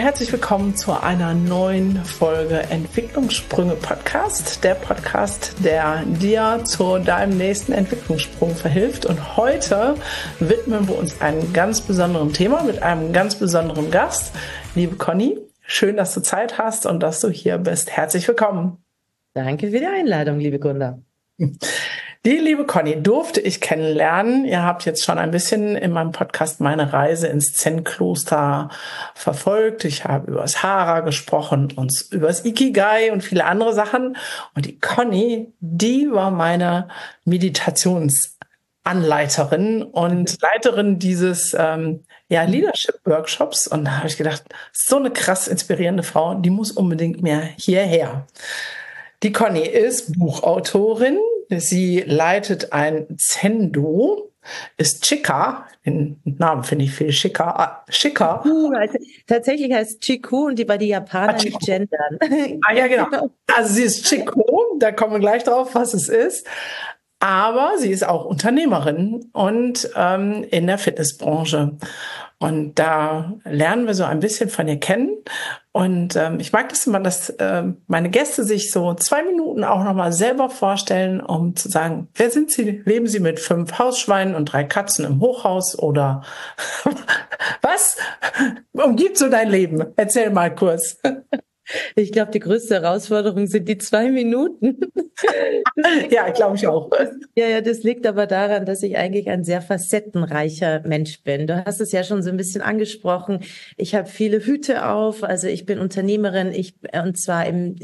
herzlich willkommen zu einer neuen Folge Entwicklungssprünge Podcast. Der Podcast, der dir zu deinem nächsten Entwicklungssprung verhilft. Und heute widmen wir uns einem ganz besonderen Thema mit einem ganz besonderen Gast. Liebe Conny, schön, dass du Zeit hast und dass du hier bist. Herzlich willkommen. Danke für die Einladung, liebe Gunda. Die liebe Conny durfte ich kennenlernen. Ihr habt jetzt schon ein bisschen in meinem Podcast meine Reise ins Zen-Kloster verfolgt. Ich habe über das Hara gesprochen und über das Ikigai und viele andere Sachen. Und die Conny, die war meine Meditationsanleiterin und Leiterin dieses Leadership-Workshops. Und da habe ich gedacht, so eine krass inspirierende Frau, die muss unbedingt mehr hierher. Die Conny ist Buchautorin. Sie leitet ein Zendo, ist Chika, den Namen finde ich viel schicker. Tatsächlich heißt Chiku und die bei den Japanern nicht gendern. Ja, genau. Also sie ist Chiku, da kommen wir gleich drauf, was es ist. Aber sie ist auch Unternehmerin und in der Fitnessbranche. Und da lernen wir so ein bisschen von ihr kennen. Und ich mag das immer, dass meine Gäste sich so 2 Minuten auch nochmal selber vorstellen, um zu sagen, wer sind sie? Leben sie mit 5 Hausschweinen und 3 Katzen im Hochhaus oder was umgibt so dein Leben? Erzähl mal kurz. Ich glaube, die größte Herausforderung sind die 2 Minuten. Ja, glaube ich auch. Ja, das liegt aber daran, dass ich eigentlich ein sehr facettenreicher Mensch bin. Du hast es ja schon so ein bisschen angesprochen. Ich habe viele Hüte auf. Also ich bin Unternehmerin, und zwar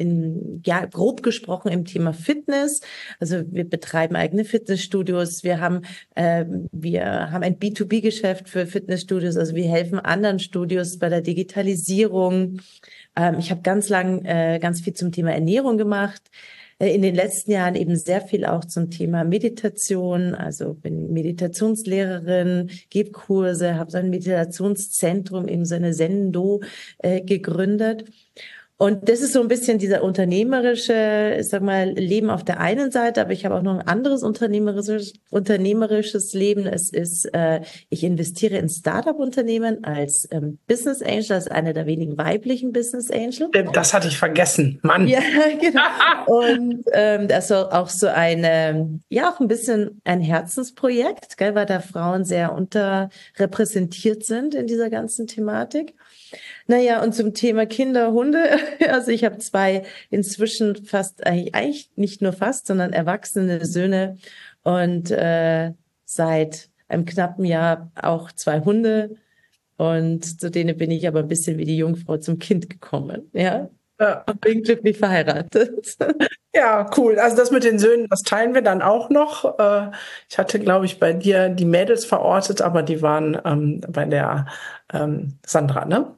grob gesprochen im Thema Fitness. Also wir betreiben eigene Fitnessstudios. Wir haben ein B2B-Geschäft für Fitnessstudios. Also wir helfen anderen Studios bei der Digitalisierung. Ich habe ganz viel zum Thema Ernährung gemacht. In den letzten Jahren eben sehr viel auch zum Thema Meditation. Also bin Meditationslehrerin, gebe Kurse, habe so ein Meditationszentrum, eben so eine Sendo gegründet. Und das ist so ein bisschen dieser unternehmerische, ich sag mal, Leben auf der einen Seite, aber ich habe auch noch ein anderes unternehmerisches Leben. Es ist, ich investiere in Startup-Unternehmen als Business Angel, als einer der wenigen weiblichen Business Angel. Das hatte ich vergessen, Mann. Ja, genau. Und das ist auch so auch ein bisschen ein Herzensprojekt, gell, weil da Frauen sehr unterrepräsentiert sind in dieser ganzen Thematik. Naja, und zum Thema Kinder, Hunde, also ich habe 2 inzwischen eigentlich nicht nur fast, sondern erwachsene Söhne und seit einem knappen Jahr auch 2 Hunde und zu denen bin ich aber ein bisschen wie die Jungfrau zum Kind gekommen, ja. Und bin glücklich verheiratet. Ja, cool. Also das mit den Söhnen, das teilen wir dann auch noch. Ich hatte, glaube ich, bei dir die Mädels verortet, aber die waren bei der Sandra, ne?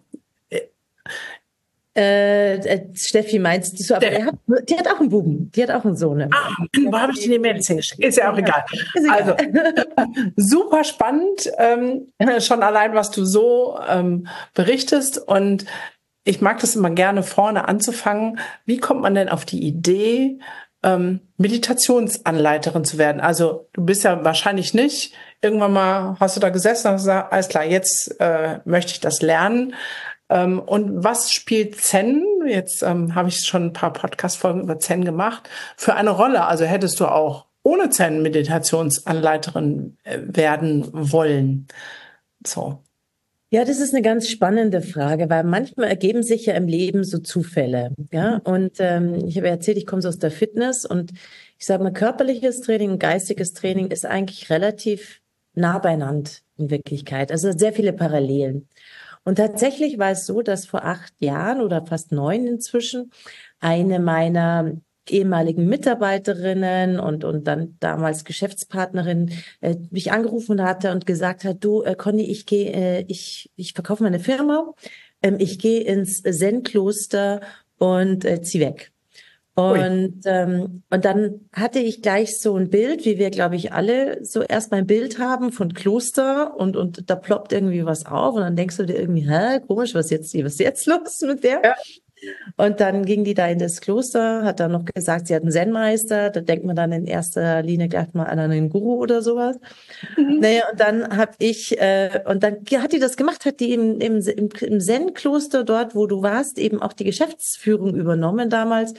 Steffi meinst du, aber die hat auch einen Buben, die hat auch einen Sohn. Wo habe ich die Mädels hingeschickt? Ist ja auch egal. Also super spannend, schon allein, was du so berichtest. Und ich mag das immer gerne, vorne anzufangen. Wie kommt man denn auf die Idee, Meditationsanleiterin zu werden? Also du bist ja wahrscheinlich nicht, irgendwann mal hast du da gesessen und gesagt, alles klar, jetzt möchte ich das lernen. Und was spielt Zen? Jetzt habe ich schon ein paar Podcast-Folgen über Zen gemacht, für eine Rolle. Also hättest du auch ohne Zen Meditationsanleiterin werden wollen? So. Ja, das ist eine ganz spannende Frage, weil manchmal ergeben sich ja im Leben so Zufälle. Ja, und ich habe erzählt, ich komme so aus der Fitness und ich sage mal, körperliches Training und geistiges Training ist eigentlich relativ nah beieinander in Wirklichkeit. Also sehr viele Parallelen. Und tatsächlich war es so, dass vor 8 Jahren oder fast 9 inzwischen eine meiner ehemaligen Mitarbeiterinnen und dann damals Geschäftspartnerin mich angerufen hatte und gesagt hat, du Conny, ich verkaufe meine Firma, ich gehe ins Zen-Kloster und zieh weg. Und dann hatte ich gleich so ein Bild, wie wir, glaube ich, alle so erstmal ein Bild haben von Kloster und da ploppt irgendwie was auf und dann denkst du dir irgendwie, komisch, was jetzt los mit der? Ja. Und dann ging die da in das Kloster, hat dann noch gesagt, sie hat einen Zen-Meister. Da denkt man dann in erster Linie gleich mal an einen Guru oder sowas. Mhm. Naja, und dann und dann hat die das gemacht, hat die im Zen-Kloster dort, wo du warst, eben auch die Geschäftsführung übernommen damals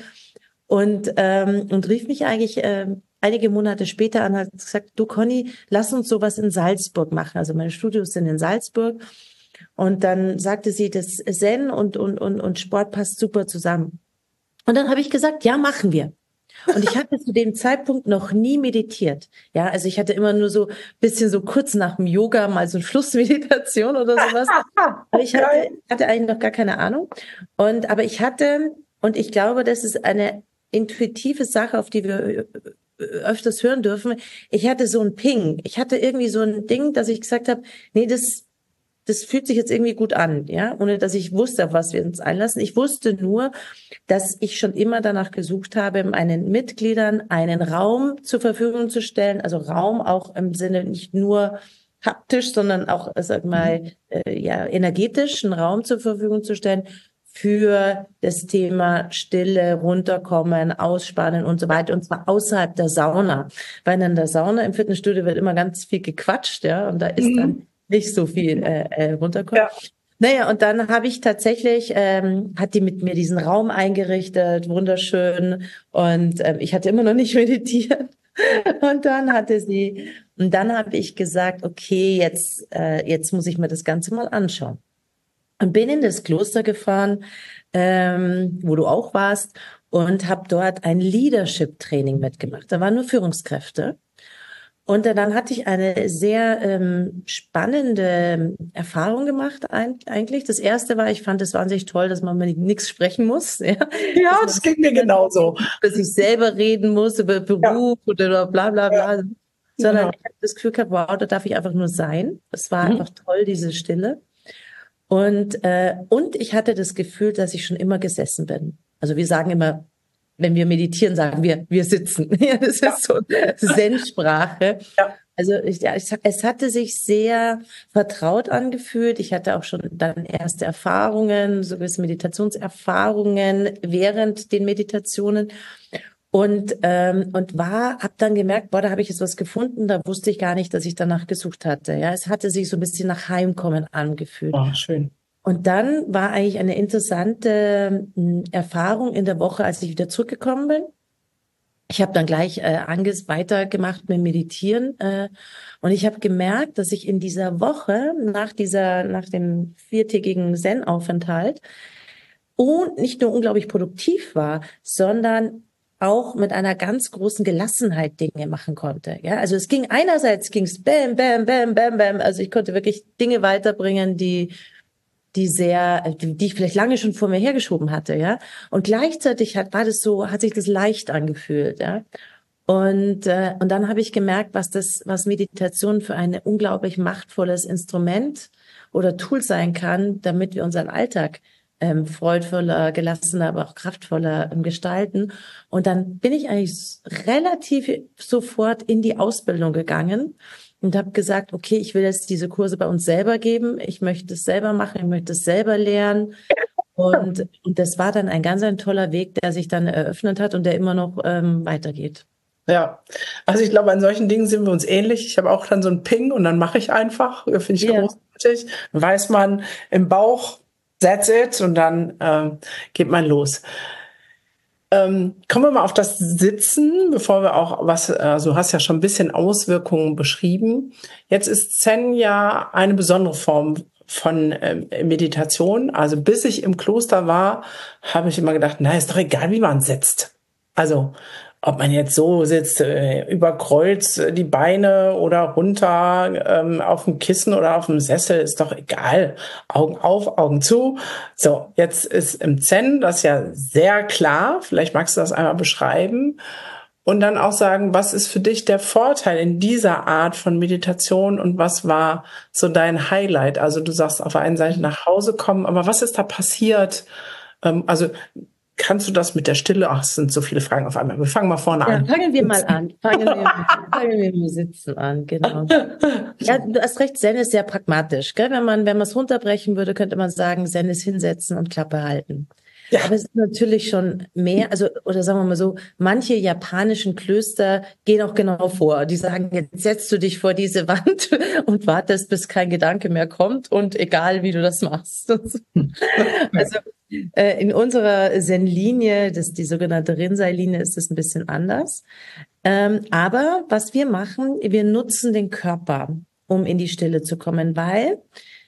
und rief mich eigentlich einige Monate später an, hat gesagt, du Conny, lass uns sowas in Salzburg machen. Also meine Studios sind in Salzburg. Und dann sagte sie, das Zen und Sport passt super zusammen. Und dann habe ich gesagt, ja, machen wir. Und ich hatte zu dem Zeitpunkt noch nie meditiert. Ja, also ich hatte immer nur so bisschen so kurz nach dem Yoga mal so eine Flussmeditation oder sowas. Aber ich hatte eigentlich noch gar keine Ahnung. Aber und ich glaube, das ist eine intuitive Sache, auf die wir öfters hören dürfen. Ich hatte so ein Ping. Ich hatte irgendwie so ein Ding, dass ich gesagt habe, nee, das fühlt sich jetzt irgendwie gut an, ja, ohne dass ich wusste, auf was wir uns einlassen. Ich wusste nur, dass ich schon immer danach gesucht habe, meinen Mitgliedern einen Raum zur Verfügung zu stellen, also Raum auch im Sinne nicht nur haptisch, sondern auch, sag mal, ja, energetisch einen Raum zur Verfügung zu stellen für das Thema Stille, runterkommen, ausspannen und so weiter, und zwar außerhalb der Sauna. Weil in der Sauna im Fitnessstudio wird immer ganz viel gequatscht, ja, und da ist dann nicht so viel runterkommen. Ja. Naja, und dann habe ich tatsächlich, hat die mit mir diesen Raum eingerichtet, wunderschön, und ich hatte immer noch nicht meditiert. Und dann habe ich gesagt, okay, jetzt muss ich mir das Ganze mal anschauen. Und bin in das Kloster gefahren, wo du auch warst, und habe dort ein Leadership-Training mitgemacht. Da waren nur Führungskräfte. Und dann hatte ich eine sehr spannende Erfahrung gemacht eigentlich. Das erste war, ich fand es wahnsinnig toll, dass man mit nichts sprechen muss. Ja, das ging mir genauso. Dass ich selber reden muss über Beruf oder bla bla bla. Ja. Sondern ich habe das Gefühl gehabt, wow, da darf ich einfach nur sein. Es war einfach toll, diese Stille. Und ich hatte das Gefühl, dass ich schon immer gesessen bin. Also wir sagen immer, wenn wir meditieren, sagen wir sitzen. Ja, das ist so Zen-Sprache. Ja. Also es hatte sich sehr vertraut angefühlt. Ich hatte auch schon dann erste Erfahrungen, so gewisse Meditationserfahrungen während den Meditationen. Und habe dann gemerkt, boah, da habe ich jetzt was gefunden, da wusste ich gar nicht, dass ich danach gesucht hatte. Ja, es hatte sich so ein bisschen nach Heimkommen angefühlt. Oh, schön. Und dann war eigentlich eine interessante Erfahrung in der Woche, als ich wieder zurückgekommen bin. Ich habe dann gleich weitergemacht mit Meditieren und ich habe gemerkt, dass ich in dieser Woche nach dem 4-tägigen Zen-Aufenthalt nicht nur unglaublich produktiv war, sondern auch mit einer ganz großen Gelassenheit Dinge machen konnte. Ja, also einerseits ging's bam, bam, bam, bam, bam. Also ich konnte wirklich Dinge weiterbringen, die ich vielleicht lange schon vor mir hergeschoben hatte, ja. Und gleichzeitig hat sich das leicht angefühlt, ja. Und dann habe ich gemerkt, was Meditation für ein unglaublich machtvolles Instrument oder Tool sein kann, damit wir unseren Alltag freudvoller, gelassener, aber auch kraftvoller gestalten. Und dann bin ich eigentlich relativ sofort in die Ausbildung gegangen und habe gesagt, okay, ich will jetzt diese Kurse bei uns selber geben. Ich möchte es selber machen, ich möchte es selber lernen. Und das war dann ein toller Weg, der sich dann eröffnet hat und der immer noch weitergeht. Ja, also ich glaube, an solchen Dingen sind wir uns ähnlich. Ich habe auch dann so einen Ping und dann mache ich einfach. Finde ich großartig. Dann weiß man im Bauch, that's it, und dann geht man los. Kommen wir mal auf das Sitzen, bevor wir auch also du hast ja schon ein bisschen Auswirkungen beschrieben. Jetzt ist Zen ja eine besondere Form von Meditation. Also bis ich im Kloster war, habe ich immer gedacht, na, ist doch egal, wie man sitzt. Also ob man jetzt so sitzt, über Kreuz die Beine oder runter auf dem Kissen oder auf dem Sessel, ist doch egal. Augen auf, Augen zu. So, jetzt ist im Zen das ja sehr klar. Vielleicht magst du das einmal beschreiben und dann auch sagen, was ist für dich der Vorteil in dieser Art von Meditation und was war so dein Highlight? Also du sagst auf der einen Seite nach Hause kommen, aber was ist da passiert? Also kannst du das mit der Stille? Ach, es sind so viele Fragen auf einmal. Wir fangen mal vorne an. Fangen wir mal an. Fangen wir mit Sitzen an, genau. Ja, du hast recht, Zen ist sehr pragmatisch. Gell? Wenn man es runterbrechen würde, könnte man sagen, Zen ist hinsetzen und Klappe halten. Ja. Aber es ist natürlich schon mehr, also, oder sagen wir mal so, manche japanischen Klöster gehen auch genau vor. Die sagen, jetzt setzt du dich vor diese Wand und wartest, bis kein Gedanke mehr kommt und egal, wie du das machst. Also, in unserer Zen-Linie, das ist die sogenannte Rinzai-Linie, ist das ein bisschen anders. Aber was wir machen, wir nutzen den Körper, um in die Stille zu kommen, weil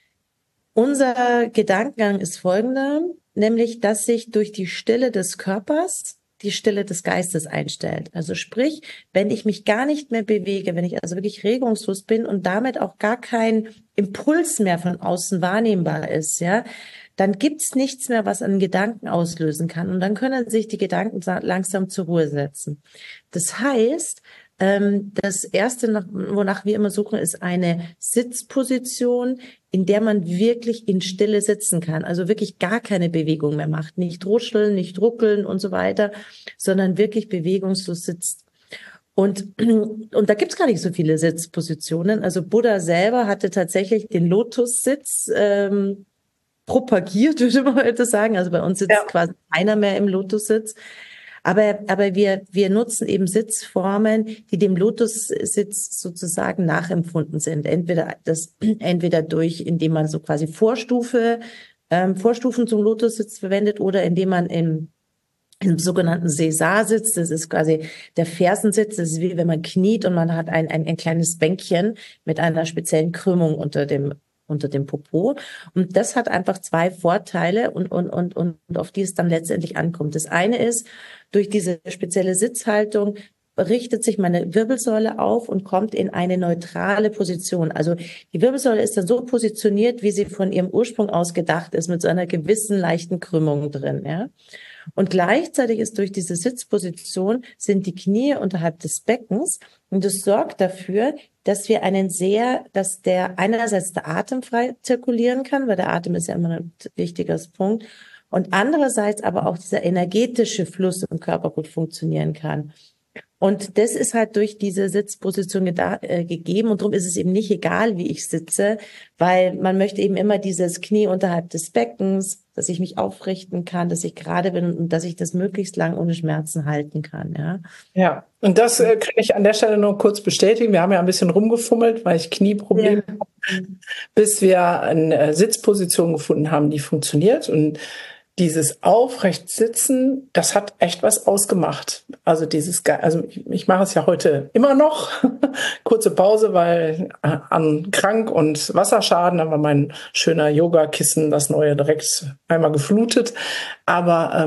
unser Gedankengang ist folgender, nämlich, dass sich durch die Stille des Körpers die Stille des Geistes einstellt. Also sprich, wenn ich mich gar nicht mehr bewege, wenn ich also wirklich regungslos bin und damit auch gar kein Impuls mehr von außen wahrnehmbar ist, ja, dann gibt's nichts mehr, was einen Gedanken auslösen kann. Und dann können sich die Gedanken langsam zur Ruhe setzen. Das heißt, das Erste, wonach wir immer suchen, ist eine Sitzposition, in der man wirklich in Stille sitzen kann. Also wirklich gar keine Bewegung mehr macht. Nicht ruscheln, nicht ruckeln und so weiter, sondern wirklich bewegungslos sitzt. Und da gibt's gar nicht so viele Sitzpositionen. Also Buddha selber hatte tatsächlich den Lotussitz propagiert, würde man heute sagen. Also bei uns sitzt quasi keiner mehr im Lotussitz. Aber wir nutzen eben Sitzformen, die dem Lotussitz sozusagen nachempfunden sind. Entweder durch, indem man so quasi Vorstufen zum Lotussitz verwendet oder indem man im sogenannten Sesar sitzt. Das ist quasi der Fersensitz. Das ist wie wenn man kniet und man hat ein kleines Bänkchen mit einer speziellen Krümmung unter dem Popo. Und das hat einfach zwei Vorteile und auf die es dann letztendlich ankommt. Das eine ist, durch diese spezielle Sitzhaltung richtet sich meine Wirbelsäule auf und kommt in eine neutrale Position. Also die Wirbelsäule ist dann so positioniert, wie sie von ihrem Ursprung aus gedacht ist, mit so einer gewissen leichten Krümmung drin, ja. Und gleichzeitig ist durch diese Sitzposition sind die Knie unterhalb des Beckens und das sorgt dafür, dass der einerseits der Atem frei zirkulieren kann, weil der Atem ist ja immer ein wichtiger Punkt und andererseits aber auch dieser energetische Fluss im Körper gut funktionieren kann. Und das ist halt durch diese Sitzposition gegeben und darum ist es eben nicht egal, wie ich sitze, weil man möchte eben immer dieses Knie unterhalb des Beckens, dass ich mich aufrichten kann, dass ich gerade bin und dass ich das möglichst lang ohne Schmerzen halten kann, ja. Ja, und das kann ich an der Stelle nur kurz bestätigen. Wir haben ja ein bisschen rumgefummelt, weil ich Knieprobleme habe, bis wir eine Sitzposition gefunden haben, die funktioniert. Und dieses Aufrechtsitzen, das hat echt was ausgemacht. Also ich mache es ja heute immer noch. Kurze Pause, weil an krank und Wasserschaden, da war mein schöner Yogakissen, das neue, direkt einmal geflutet. Aber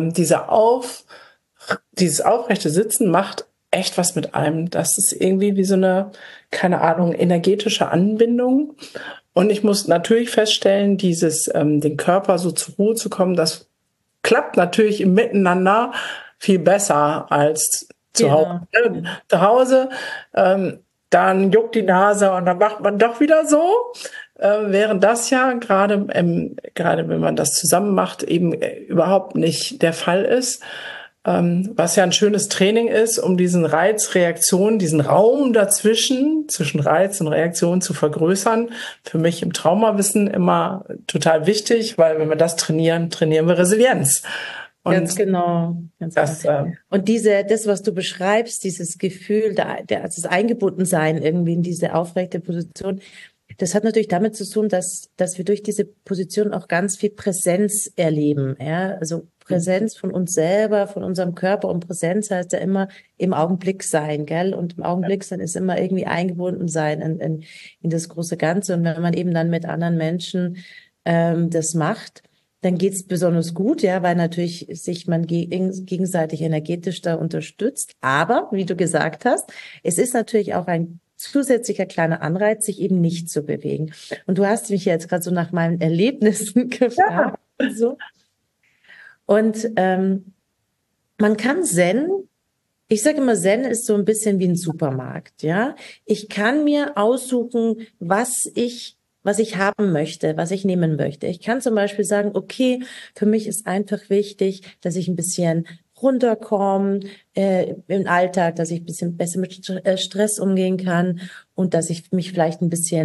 dieses aufrechte Sitzen macht echt was mit einem. Das ist irgendwie wie so eine, keine Ahnung, energetische Anbindung. Und ich muss natürlich feststellen, den Körper so zur Ruhe zu kommen, das klappt natürlich im Miteinander viel besser als zu Hause. Zu Hause, dann juckt die Nase und dann macht man doch wieder so. Während das ja gerade wenn man das zusammen macht, eben überhaupt nicht der Fall ist. Was ja ein schönes Training ist, um diesen Reizreaktion, diesen Raum zwischen Reiz und Reaktion zu vergrößern. Für mich im Traumawissen immer total wichtig, weil wenn wir das trainieren wir Resilienz. Und ganz genau. Und das, was du beschreibst, dieses Gefühl, das Eingebundensein irgendwie in diese aufrechte Position, das hat natürlich damit zu tun, dass wir durch diese Position auch ganz viel Präsenz erleben, ja, also Präsenz von uns selber, von unserem Körper und Präsenz heißt ja immer im Augenblick sein, gell? Und im Augenblick sein ist immer irgendwie eingebunden sein in das große Ganze. Und wenn man eben dann mit anderen Menschen das macht, dann geht's besonders gut, ja, weil natürlich sich man gegenseitig energetisch da unterstützt. Aber, wie du gesagt hast, es ist natürlich auch ein zusätzlicher kleiner Anreiz, sich eben nicht zu bewegen. Und du hast mich jetzt gerade so nach meinen Erlebnissen gefragt. Ja. So. Und man kann Zen, ich sage immer, Zen ist so ein bisschen wie ein Supermarkt, ja. Ich kann mir aussuchen, was ich haben möchte, was ich nehmen möchte. Ich kann zum Beispiel sagen, okay, für mich ist einfach wichtig, dass ich ein bisschen runterkomme im Alltag, dass ich ein bisschen besser mit Stress umgehen kann und dass ich mich vielleicht ein bisschen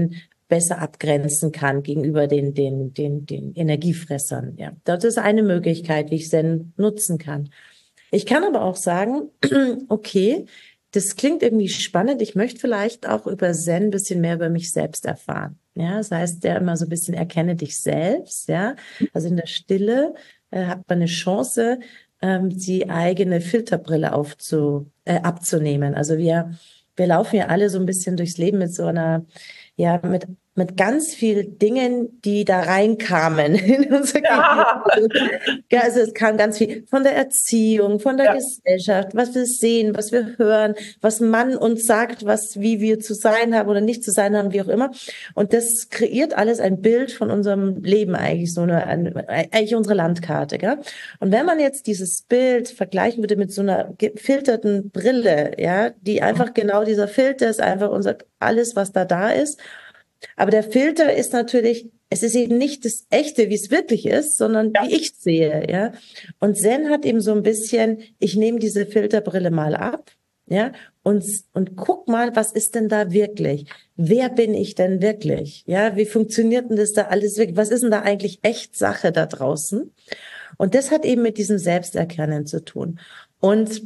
besser abgrenzen kann gegenüber den Energiefressern. Ja, das ist eine Möglichkeit, wie ich Zen nutzen kann. Ich kann aber auch sagen, okay, das klingt irgendwie spannend. Ich möchte vielleicht auch über Zen ein bisschen mehr über mich selbst erfahren. Ja, das heißt ja immer so ein bisschen erkenne dich selbst. Ja, also in der Stille hat man eine Chance, die eigene Filterbrille abzunehmen. Also wir laufen ja alle so ein bisschen durchs Leben mit so einer, ja, mit ganz vielen Dingen, die da reinkamen in unser Gehirn. Ja, also es kam ganz viel von der Erziehung, von der Gesellschaft, was wir sehen, was wir hören, was man uns sagt, wie wir zu sein haben oder nicht zu sein haben, wie auch immer. Und das kreiert alles ein Bild von unserem Leben eigentlich, eigentlich unsere Landkarte. Gell? Und wenn man jetzt dieses Bild vergleichen würde mit so einer gefilterten Brille, ja, die einfach genau dieser Filter ist, einfach alles, was da ist. Aber der Filter ist natürlich, es ist eben nicht das Echte, wie es wirklich ist, sondern wie ich sehe, ja. Und Zen hat eben so ein bisschen, ich nehme diese Filterbrille mal ab, ja, und guck mal, was ist denn da wirklich? Wer bin ich denn wirklich? Ja, wie funktioniert denn das da alles wirklich? Was ist denn da eigentlich echt Sache da draußen? Und das hat eben mit diesem Selbsterkennen zu tun. Und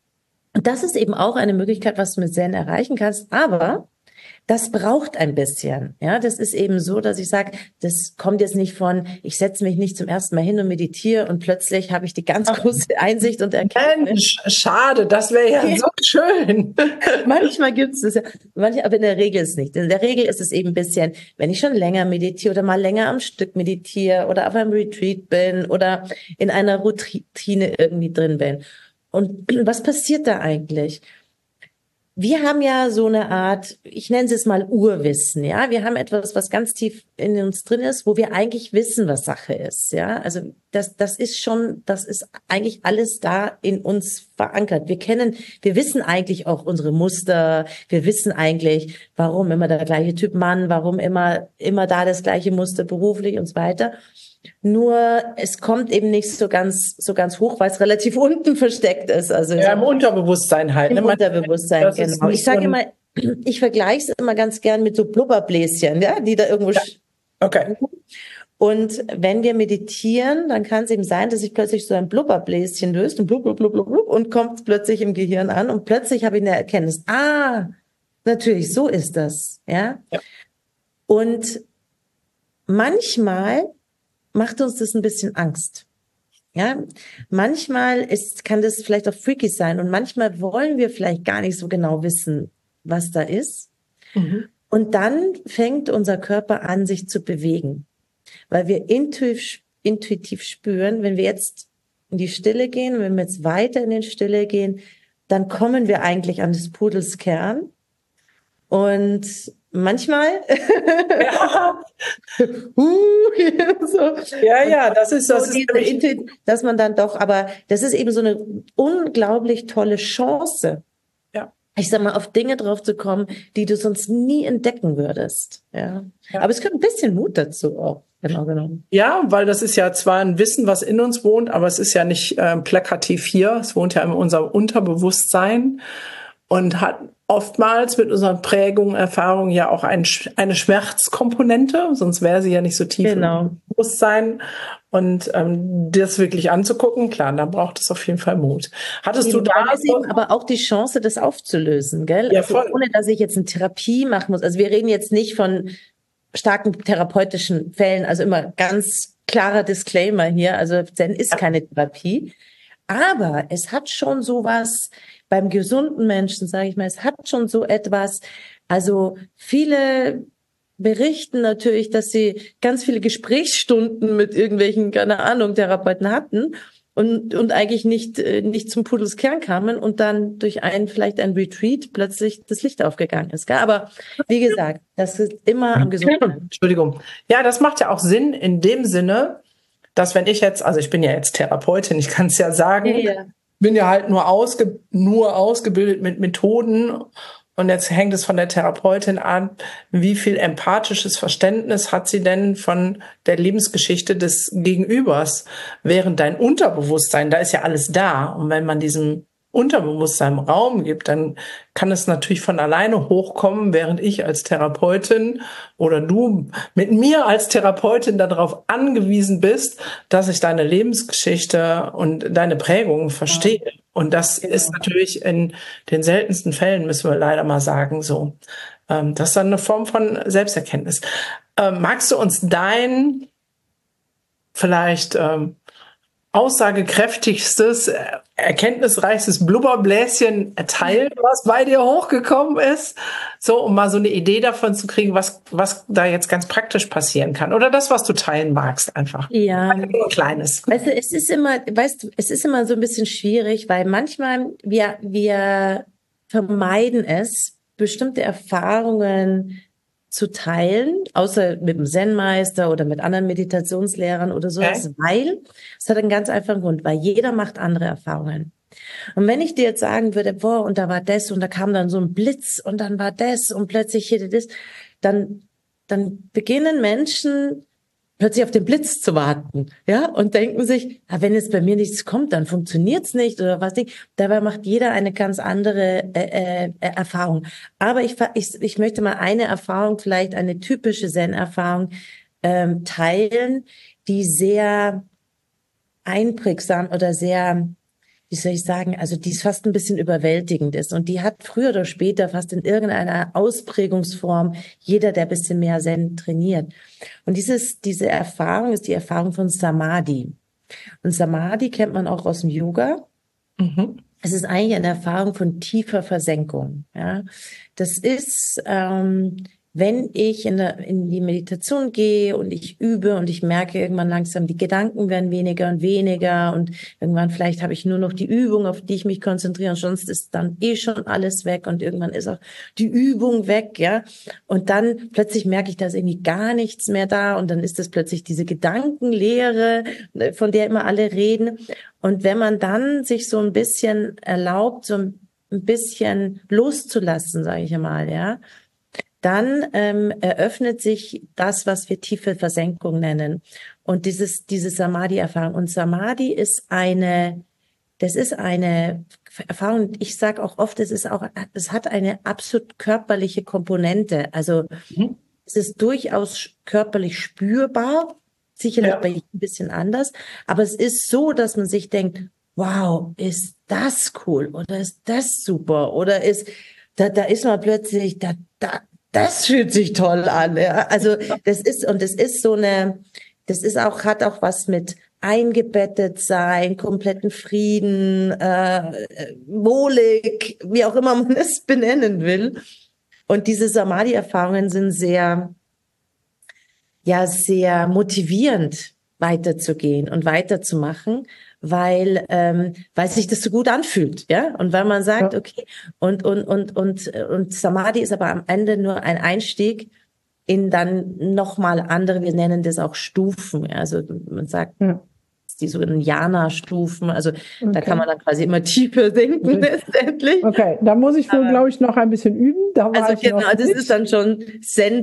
das ist eben auch eine Möglichkeit, was du mit Zen erreichen kannst, aber das braucht ein bisschen. Ja, das ist eben so, dass ich sage, das kommt jetzt nicht von, ich setze mich nicht zum ersten Mal hin und meditiere und plötzlich habe ich die ganz große Einsicht und Erkenntnis. Mensch, schade, das wäre ja so schön. Manchmal gibt es das ja, aber in der Regel ist es nicht. In der Regel ist es eben ein bisschen, wenn ich schon länger meditiere oder mal länger am Stück meditiere oder auf einem Retreat bin oder in einer Routine irgendwie drin bin. Und was passiert da eigentlich? Wir haben ja so eine Art, ich nenne es mal Urwissen, ja. Wir haben etwas, was ganz tief in uns drin ist, wo wir eigentlich wissen, was Sache ist, ja. Also das ist eigentlich alles da in uns verankert. Wir wissen eigentlich auch unsere Muster. Wir wissen eigentlich, warum immer der gleiche Typ Mann, warum immer da das gleiche Muster beruflich und so weiter. Nur es kommt eben nicht so ganz hoch, weil es relativ unten versteckt ist. Also ja, im Unterbewusstsein halt. Im Unterbewusstsein, genau. Ich sage immer, ich vergleiche es immer ganz gern mit so Blubberbläschen, ja, die da irgendwo. Ja. Okay. Und wenn wir meditieren, dann kann es eben sein, dass sich plötzlich so ein Blubberbläschen löst und blub, blub, blub, blub, blub, und kommt plötzlich im Gehirn an und plötzlich habe ich eine Erkenntnis. Natürlich, so ist das, ja. Und manchmal macht uns das ein bisschen Angst. Ja, manchmal kann das vielleicht auch freaky sein und manchmal wollen wir vielleicht gar nicht so genau wissen, was da ist. Mhm. Und dann fängt unser Körper an, sich zu bewegen, weil wir intuitiv spüren, wenn wir jetzt in die Stille gehen, wenn wir jetzt weiter in die Stille gehen, dann kommen wir eigentlich an des Pudels Kern. Und manchmal, das ist dass man dann doch, aber das ist eben so eine unglaublich tolle Chance. Ja. Ich sag mal, auf Dinge drauf zu kommen, die du sonst nie entdecken würdest. Ja. Aber es gehört ein bisschen Mut dazu auch. Genau genommen. Ja, weil das ist ja zwar ein Wissen, was in uns wohnt, aber es ist ja nicht plakativ hier. Es wohnt ja in unserem Unterbewusstsein und hat oftmals mit unseren Prägungen, Erfahrungen ja auch eine Schmerzkomponente, sonst wäre sie ja nicht so tief im Bewusstsein. Und das wirklich anzugucken, klar, da braucht es auf jeden Fall Mut. Hattest du da eben aber auch die Chance, das aufzulösen, gell? Ja, also, voll. ohne dass ich jetzt eine Therapie machen muss. Also wir reden jetzt nicht von starken therapeutischen Fällen, also immer ganz klarer Disclaimer hier. Also Zen ist keine Therapie, aber es hat schon sowas. Beim gesunden Menschen, sage ich mal, es hat schon so etwas, also viele berichten natürlich, dass sie ganz viele Gesprächsstunden mit irgendwelchen, keine Ahnung, Therapeuten hatten und eigentlich nicht zum Pudelskern kamen und dann durch vielleicht ein Retreat plötzlich das Licht aufgegangen ist. Gell? Aber wie gesagt, das ist immer am gesunden. Entschuldigung. Ja, das macht ja auch Sinn in dem Sinne, dass wenn ich jetzt, also ich bin ja jetzt Therapeutin, ich kann es ja sagen, bin ja halt nur ausgebildet mit Methoden und jetzt hängt es von der Therapeutin an, wie viel empathisches Verständnis hat sie denn von der Lebensgeschichte des Gegenübers, während dein Unterbewusstsein, da ist ja alles da und wenn man diesem Unterbewusstsein Raum gibt, dann kann es natürlich von alleine hochkommen, während ich als Therapeutin oder du mit mir als Therapeutin darauf angewiesen bist, dass ich deine Lebensgeschichte und deine Prägungen verstehe. Und das ist natürlich in den seltensten Fällen, müssen wir leider mal sagen, so. Das ist dann eine Form von Selbsterkenntnis. Magst du uns dein vielleicht aussagekräftigstes, erkenntnisreichstes Blubberbläschen teilen, was bei dir hochgekommen ist, so um mal so eine Idee davon zu kriegen, was da jetzt ganz praktisch passieren kann, oder das, was du teilen magst, einfach. Ja, ein kleines. weißt du, es ist immer so ein bisschen schwierig, weil manchmal wir vermeiden es, bestimmte Erfahrungen zu teilen, außer mit dem Zen-Meister oder mit anderen Meditationslehrern oder sowas, weil es hat einen ganz einfachen Grund, weil jeder macht andere Erfahrungen. Und wenn ich dir jetzt sagen würde, boah, und da war das und da kam dann so ein Blitz und dann war das und plötzlich hier das, dann beginnen Menschen plötzlich auf den Blitz zu warten, ja, und denken sich, wenn jetzt bei mir nichts kommt, dann funktioniert's nicht oder was nicht. Dabei macht jeder eine ganz andere Erfahrung. Aber ich möchte mal eine Erfahrung, vielleicht eine typische Zen-Erfahrung teilen, die sehr einprägsam oder sehr, wie soll ich sagen, also die ist fast ein bisschen überwältigend ist. Und die hat früher oder später fast in irgendeiner Ausprägungsform jeder, der ein bisschen mehr Zen trainiert. Und diese Erfahrung ist die Erfahrung von Samadhi. Und Samadhi kennt man auch aus dem Yoga. Mhm. Es ist eigentlich eine Erfahrung von tiefer Versenkung. Ja, das ist, wenn ich in die Meditation gehe und ich übe und ich merke irgendwann langsam, die Gedanken werden weniger und weniger und irgendwann vielleicht habe ich nur noch die Übung, auf die ich mich konzentriere und sonst ist dann schon alles weg und irgendwann ist auch die Übung weg, ja. Und dann plötzlich merke ich, da ist irgendwie gar nichts mehr da und dann ist das plötzlich diese Gedankenlehre, von der immer alle reden. Und wenn man dann sich so ein bisschen erlaubt, so ein bisschen loszulassen, sage ich mal, ja, dann eröffnet sich das, was wir tiefe Versenkung nennen. Und diese Samadhi-Erfahrung. Und Samadhi ist eine Erfahrung, ich sage auch oft, es hat eine absolut körperliche Komponente. Also es ist durchaus körperlich spürbar, sicherlich bei jedem ein bisschen anders, aber es ist so, dass man sich denkt, wow, ist das cool oder ist das super oder da ist man plötzlich, das fühlt sich toll an. Ja. Also das ist hat auch was mit eingebettet sein, kompletten Frieden, wohlig, wie auch immer man es benennen will. Und diese Samadhi-Erfahrungen sind sehr motivierend, weiterzugehen und weiterzumachen, weil sich das so gut anfühlt, ja, und weil man sagt, okay, und Samadhi ist aber am Ende nur ein Einstieg in dann nochmal andere, wir nennen das auch Stufen, ja? Also man sagt, die sogenannten Jhana-Stufen, also da kann man dann quasi immer tiefer sinken letztendlich. Okay, da muss ich wohl, glaube ich, noch ein bisschen üben. Das ist dann schon Zen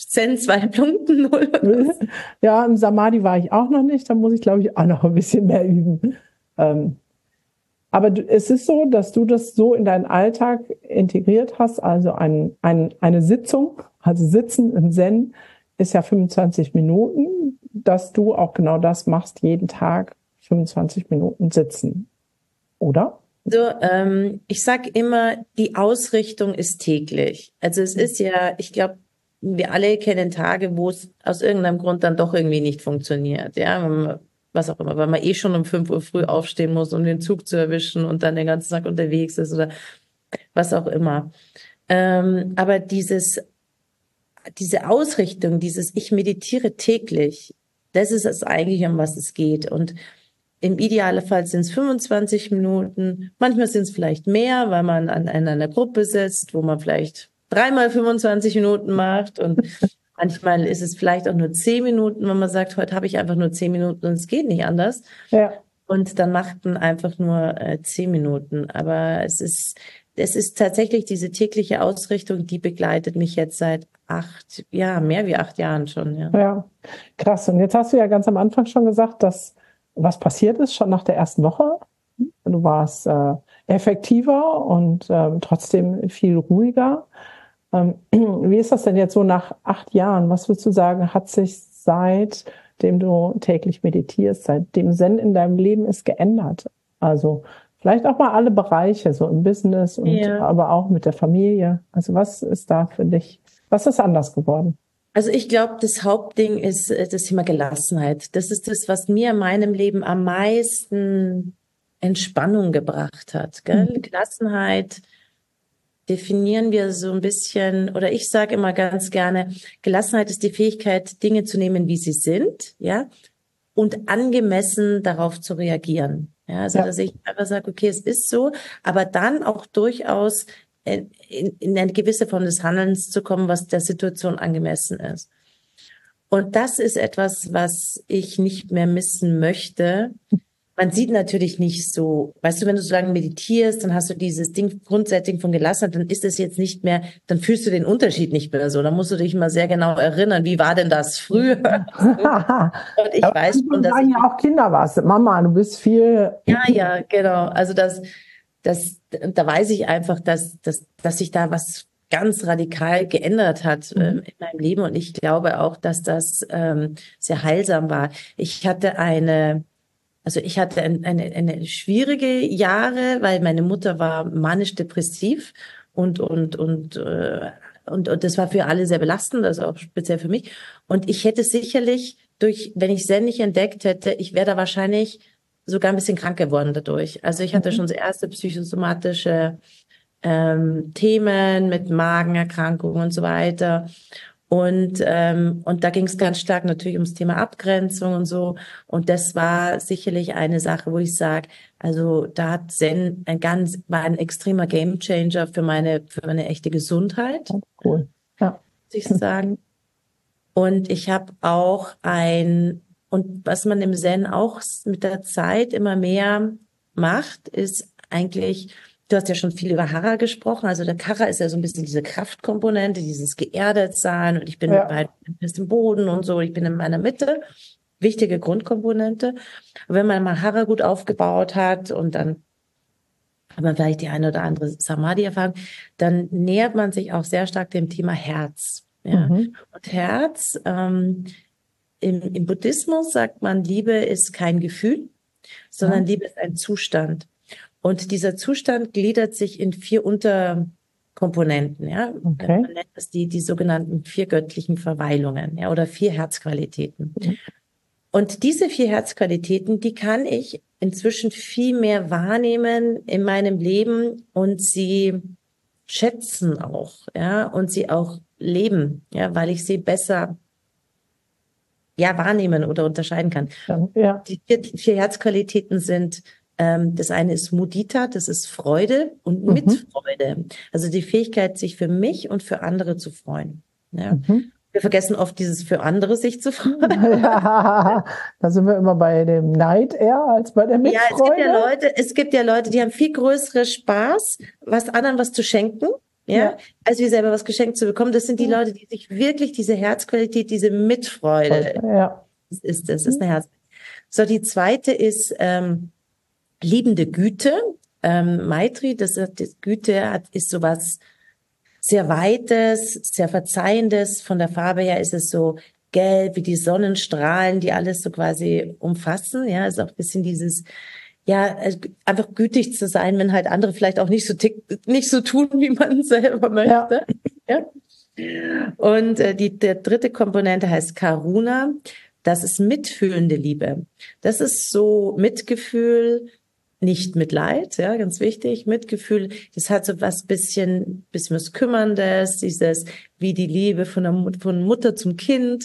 2.0. Ja, im Samadhi war ich auch noch nicht, da muss ich, glaube ich, auch noch ein bisschen mehr üben. Aber es ist so, dass du das so in deinen Alltag integriert hast, also eine Sitzung, also Sitzen im Zen ist ja 25 Minuten, dass du auch genau das machst, jeden Tag 25 Minuten sitzen, oder? So, ich sag immer, die Ausrichtung ist täglich. Also es ist ja, ich glaube, wir alle kennen Tage, wo es aus irgendeinem Grund dann doch irgendwie nicht funktioniert, ja, was auch immer, weil man schon um 5 Uhr früh aufstehen muss, um den Zug zu erwischen und dann den ganzen Tag unterwegs ist oder was auch immer. Aber diese Ausrichtung, ich meditiere täglich, das ist es eigentlich, um was es geht. Und im Idealfall sind es 25 Minuten, manchmal sind es vielleicht mehr, weil man an einer Gruppe sitzt, wo man vielleicht 3-mal 25 Minuten macht und manchmal ist es vielleicht auch nur 10 Minuten, wenn man sagt, heute habe ich einfach nur 10 Minuten und es geht nicht anders. Ja. Und dann macht man einfach nur 10 Minuten. Aber es ist tatsächlich diese tägliche Ausrichtung, die begleitet mich jetzt seit mehr wie 8 Jahren schon. Ja, krass. Und jetzt hast du ja ganz am Anfang schon gesagt, dass was passiert ist, schon nach der ersten Woche. Du warst effektiver und trotzdem viel ruhiger. Wie ist das denn jetzt so nach 8 Jahren? Was würdest du sagen, hat sich seitdem du täglich meditierst, seitdem Zen in deinem Leben ist, geändert? Also vielleicht auch mal alle Bereiche, so im Business und aber auch mit der Familie. Also was ist da für dich, was ist anders geworden? Also ich glaube, das Hauptding ist das Thema Gelassenheit. Das ist das, was mir in meinem Leben am meisten Entspannung gebracht hat. Gell? Gelassenheit definieren wir so ein bisschen, oder ich sage immer ganz gerne, Gelassenheit ist die Fähigkeit, Dinge zu nehmen, wie sie sind, ja, und angemessen darauf zu reagieren. Ja, also dass ich einfach sage, okay, es ist so, aber dann auch durchaus in eine gewisse Form des Handelns zu kommen, was der Situation angemessen ist. Und das ist etwas, was ich nicht mehr missen möchte. Man sieht natürlich nicht so, weißt du, wenn du so lange meditierst, dann hast du dieses Ding grundsätzlich von Gelassenheit, dann ist es jetzt nicht mehr, dann fühlst du den Unterschied nicht mehr so. Dann musst du dich mal sehr genau erinnern, wie war denn das früher? Und ich weiß schon, dass ja auch Kinder warst. Mama, du bist viel. Ja, genau. Also da weiß ich einfach, dass sich da was ganz radikal geändert hat in meinem Leben. Und ich glaube auch, dass das sehr heilsam war. Ich hatte eine schwierige Jahre, weil meine Mutter war manisch-depressiv und das war für alle sehr belastend, also auch speziell für mich. Und ich hätte sicherlich wenn ich Zen nicht entdeckt hätte, ich wäre da wahrscheinlich sogar ein bisschen krank geworden dadurch. Also ich hatte schon so erste psychosomatische Themen mit Magenerkrankungen und so weiter. Und da ging es ganz stark natürlich ums Thema Abgrenzung und so. Und das war sicherlich eine Sache, wo ich sage, also da hat Zen war ein extremer Gamechanger für meine echte Gesundheit. Cool. Ja. Muss ich sagen. Und ich habe auch und was man im Zen auch mit der Zeit immer mehr macht, ist eigentlich, du hast ja schon viel über Hara gesprochen, also der Hara ist ja so ein bisschen diese Kraftkomponente, dieses Geerdetsein und ich bin bei dem Boden und so, ich bin in meiner Mitte, wichtige Grundkomponente. Und wenn man mal Hara gut aufgebaut hat und dann hat man vielleicht die eine oder andere Samadhi-Erfahrung, dann nähert man sich auch sehr stark dem Thema Herz. Ja. Und Herz, im Buddhismus sagt man, Liebe ist kein Gefühl, sondern Liebe ist ein Zustand. Und dieser Zustand gliedert sich in 4 Unterkomponenten. Ja? Okay. Man nennt das die sogenannten 4 göttlichen Verweilungen, ja, oder 4 Herzqualitäten. Und diese 4 Herzqualitäten, die kann ich inzwischen viel mehr wahrnehmen in meinem Leben und sie schätzen auch, ja, und sie auch leben, ja, weil ich sie besser wahrnehmen oder unterscheiden kann. Ja. Die 4 Herzqualitäten sind, das eine ist Mudita, das ist Freude und Mitfreude. Also die Fähigkeit, sich für mich und für andere zu freuen. Ja. Wir vergessen oft dieses für andere sich zu freuen. Ja, da sind wir immer bei dem Neid eher als bei der Mitfreude. Ja, es gibt ja Leute, die haben viel größere Spaß, anderen was zu schenken. Ja, als wir selber was geschenkt zu bekommen. Das sind die Leute, die sich wirklich diese Herzqualität, diese Mitfreude, das ist eine Herz. So, die zweite ist liebende Güte. Maitri, Güte ist sowas sehr Weites, sehr Verzeihendes. Von der Farbe her ist es so gelb wie die Sonnenstrahlen, die alles so quasi umfassen. Ja, ist auch ein bisschen dieses, einfach gütig zu sein, wenn halt andere vielleicht auch nicht so tun, wie man selber möchte. Ja. Und der dritte Komponente heißt Karuna. Das ist mitfühlende Liebe. Das ist so Mitgefühl, nicht Mitleid, ja, ganz wichtig. Mitgefühl, das hat so was bisschen was Kümmerndes, dieses, wie die Liebe von Mutter zum Kind.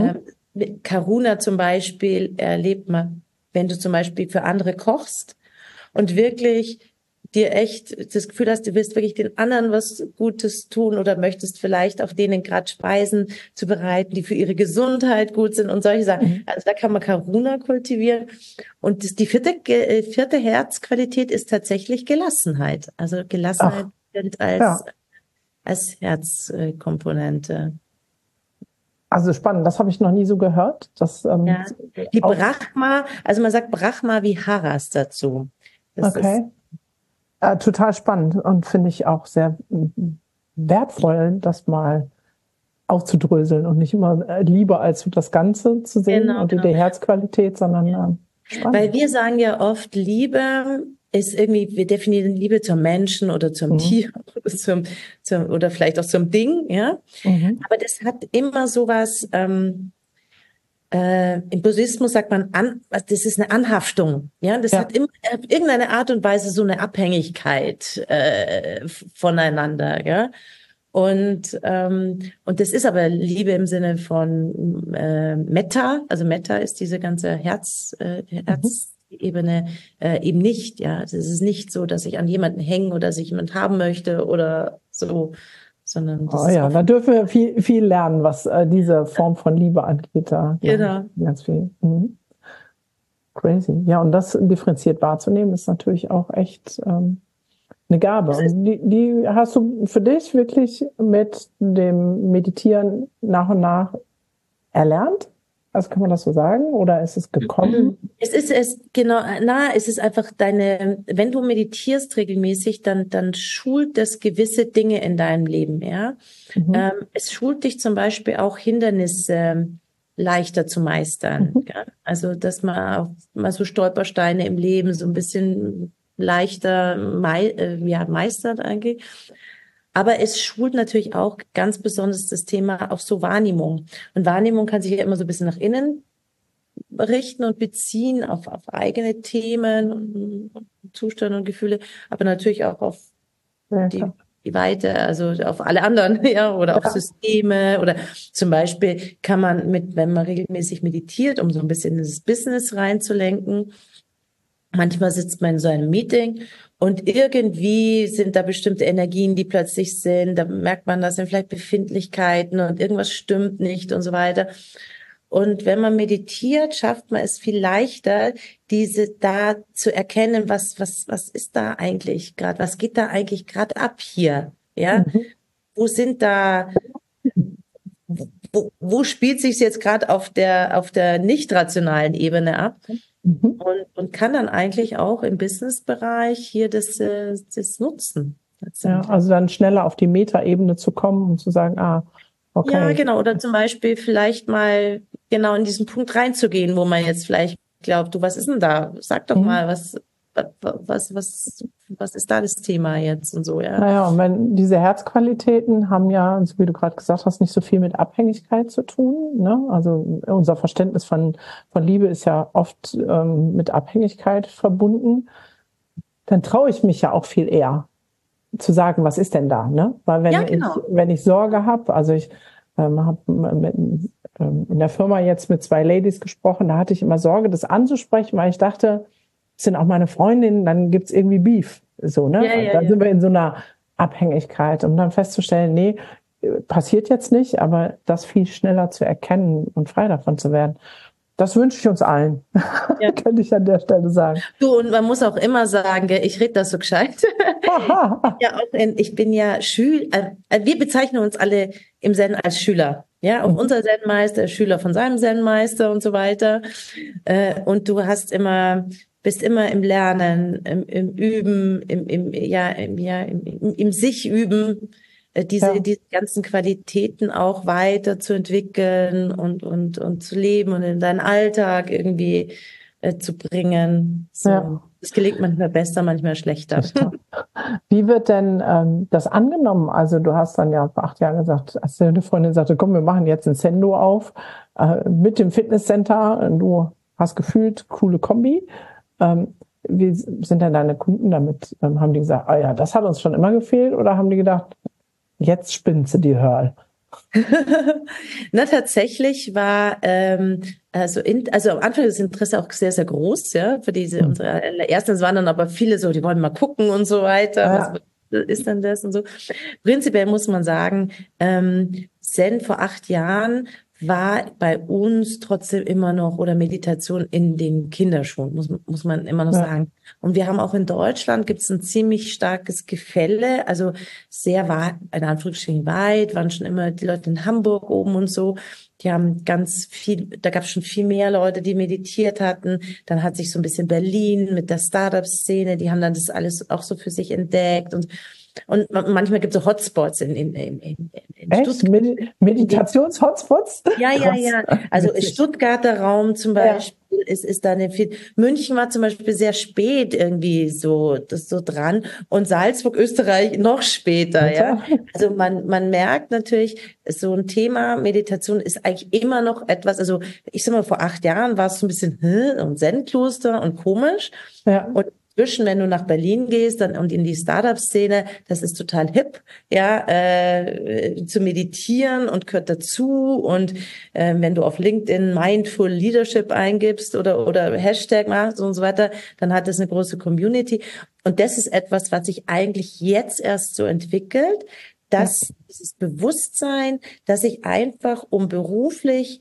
Karuna zum Beispiel erlebt man, wenn du zum Beispiel für andere kochst und wirklich dir echt das Gefühl hast, du willst wirklich den anderen was Gutes tun oder möchtest vielleicht auch denen gerade Speisen zubereiten, die für ihre Gesundheit gut sind und solche Sachen. Also da kann man Karuna kultivieren. Und die vierte Herzqualität ist tatsächlich Gelassenheit. Also Gelassenheit gilt als Herzkomponente. Also spannend, das habe ich noch nie so gehört. Die Brahma, also man sagt Brahma wie Haras dazu. Das ist Total spannend und finde ich auch sehr wertvoll, das mal aufzudröseln und nicht immer lieber als das Ganze zu sehen und die Herzqualität, sondern spannend. Weil wir sagen ja oft, Liebe ist irgendwie, wir definieren Liebe zum Menschen oder zum Tier oder vielleicht auch zum Ding, ja. Aber das hat immer sowas, im Buddhismus sagt man, das ist eine Anhaftung, ja. Das hat immer auf irgendeine Art und Weise so eine Abhängigkeit voneinander, ja. Und das ist aber Liebe im Sinne von Metta, also Metta ist diese ganze Herzebene eben nicht, ja. Es ist nicht so, dass ich an jemanden hänge oder dass ich jemanden haben möchte oder so, sondern das da dürfen wir viel lernen, was diese Form von Liebe angeht. Da genau. Ganz viel. Crazy. Ja, und das differenziert wahrzunehmen, ist natürlich auch echt eine Gabe. Und die hast du für dich wirklich mit dem Meditieren nach und nach erlernt? Also kann man das so sagen? Oder ist es gekommen? Es ist einfach wenn du meditierst regelmäßig, dann schult das gewisse Dinge in deinem Leben, ja. Es schult dich zum Beispiel auch Hindernisse leichter zu meistern. Ja? Also, dass man auch mal so Stolpersteine im Leben so ein bisschen leichter meistert eigentlich. Aber es schult natürlich auch ganz besonders das Thema auf so Wahrnehmung. Und Wahrnehmung kann sich ja immer so ein bisschen nach innen richten und beziehen auf eigene Themen und Zustände und Gefühle, aber natürlich auch auf die Weite, also auf alle anderen, ja, oder auf Systeme oder zum Beispiel kann man wenn man regelmäßig meditiert, um so ein bisschen in das Business reinzulenken. Manchmal sitzt man in so einem Meeting und irgendwie sind da bestimmte Energien, die plötzlich sind. Da merkt man, das sind vielleicht Befindlichkeiten und irgendwas stimmt nicht und so weiter. Und wenn man meditiert, schafft man es viel leichter, diese da zu erkennen, was ist da eigentlich gerade? Was geht da eigentlich gerade ab hier? Ja? Wo sind da, wo spielt sich jetzt gerade auf der nicht rationalen Ebene ab? Und kann dann eigentlich auch im Businessbereich hier das nutzen. Ja, also dann schneller auf die Metaebene zu kommen und zu sagen, okay. Ja, genau. Oder zum Beispiel vielleicht mal genau in diesen Punkt reinzugehen, wo man jetzt vielleicht glaubt, du, was ist denn da? Sag doch mal, was ist da das Thema jetzt und so, ja. Naja, und wenn diese Herzqualitäten haben ja, wie du gerade gesagt hast, nicht so viel mit Abhängigkeit zu tun, ne? Also unser Verständnis von Liebe ist ja oft mit Abhängigkeit verbunden. Dann traue ich mich ja auch viel eher zu sagen, was ist denn da, ne? Weil wenn ich Sorge habe, also ich habe in der Firma jetzt mit 2 Ladies gesprochen, da hatte ich immer Sorge, das anzusprechen, weil ich dachte, das sind auch meine Freundinnen, dann gibt's irgendwie Beef, so, ne? Dann sind wir in so einer Abhängigkeit, um dann festzustellen, nee, passiert jetzt nicht, aber das viel schneller zu erkennen und frei davon zu werden. Das wünsche ich uns allen, könnte ich an der Stelle sagen. Du, und man muss auch immer sagen, ich rede das so gescheit. Ich bin ja Schüler, wir bezeichnen uns alle im Zen als Schüler. Ja, auch unser Zen-Meister ist Schüler von seinem Zen-Meister und so weiter. Und du bist immer im Lernen, im Üben, im sich üben, diese ganzen Qualitäten auch weiterzuentwickeln und zu leben und in deinen Alltag irgendwie zu bringen. So. Ja. Das gelingt manchmal besser, manchmal schlechter. Wie wird denn das angenommen? Also du hast dann ja vor 8 Jahren gesagt, als deine Freundin sagte, komm, wir machen jetzt ein Zendo auf mit dem Fitnesscenter. Du hast gefühlt, coole Kombi. Wie sind denn deine Kunden damit? Haben die gesagt, ja, das hat uns schon immer gefehlt? Oder haben die gedacht, jetzt spinnt sie die Hörl? Na, tatsächlich war also am Anfang das Interesse auch sehr, sehr groß, ja, für unsere ersten. Es waren dann aber viele so, die wollen mal gucken und so weiter. Ja. Was ist denn das und so? Prinzipiell muss man sagen, Zen vor 8 Jahren war bei uns trotzdem immer noch, oder Meditation in den Kinderschuhen, muss man immer noch sagen. Und wir haben auch in Deutschland gibt's ein ziemlich starkes Gefälle, also sehr weit, in Anführungsstrichen weit, waren schon immer die Leute in Hamburg oben und so. Die haben ganz viel, da gab es schon viel mehr Leute, die meditiert hatten. Dann hat sich so ein bisschen Berlin mit der Startup-Szene, die haben dann das alles auch so für sich entdeckt. Und manchmal gibt es so Hotspots in Echt? Stuttgart. Meditations-Hotspots? Ja. Also Witzig. Stuttgarter Raum zum Beispiel ist da eine viel. München war zum Beispiel sehr spät irgendwie so dran und Salzburg, Österreich noch später, ja. Also man merkt natürlich, so ein Thema Meditation ist eigentlich immer noch etwas, also ich sag mal, vor 8 Jahren war es so ein bisschen und Zen-Kloster und komisch. Ja. Und inzwischen, wenn du nach Berlin gehst und in die Startup-Szene, das ist total hip, ja, zu meditieren und gehört dazu. Und wenn du auf LinkedIn Mindful Leadership eingibst oder Hashtag machst und so weiter, dann hat das eine große Community. Und das ist etwas, was sich eigentlich jetzt erst so entwickelt, dass dieses Bewusstsein, dass ich einfach, um beruflich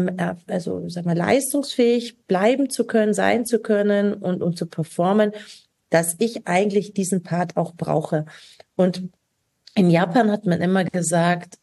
also sag mal leistungsfähig bleiben zu können, sein zu können und zu performen, dass ich eigentlich diesen Part auch brauche. Und in Japan hat man immer gesagt,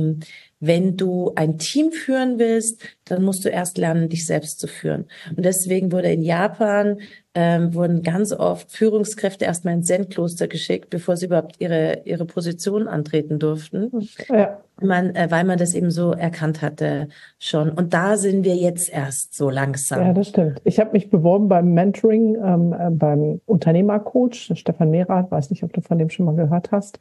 wenn du ein Team führen willst, dann musst du erst lernen, dich selbst zu führen. Und deswegen wurde in Japan wurden ganz oft Führungskräfte erstmal ins Zen-Kloster geschickt, bevor sie überhaupt ihre Position antreten durften. Ja. Weil man das eben so erkannt hatte schon. Und da sind wir jetzt erst so langsam. Ja, das stimmt. Ich habe mich beworben beim Mentoring, beim Unternehmercoach, Stefan Mehrath, weiß nicht, ob du von dem schon mal gehört hast.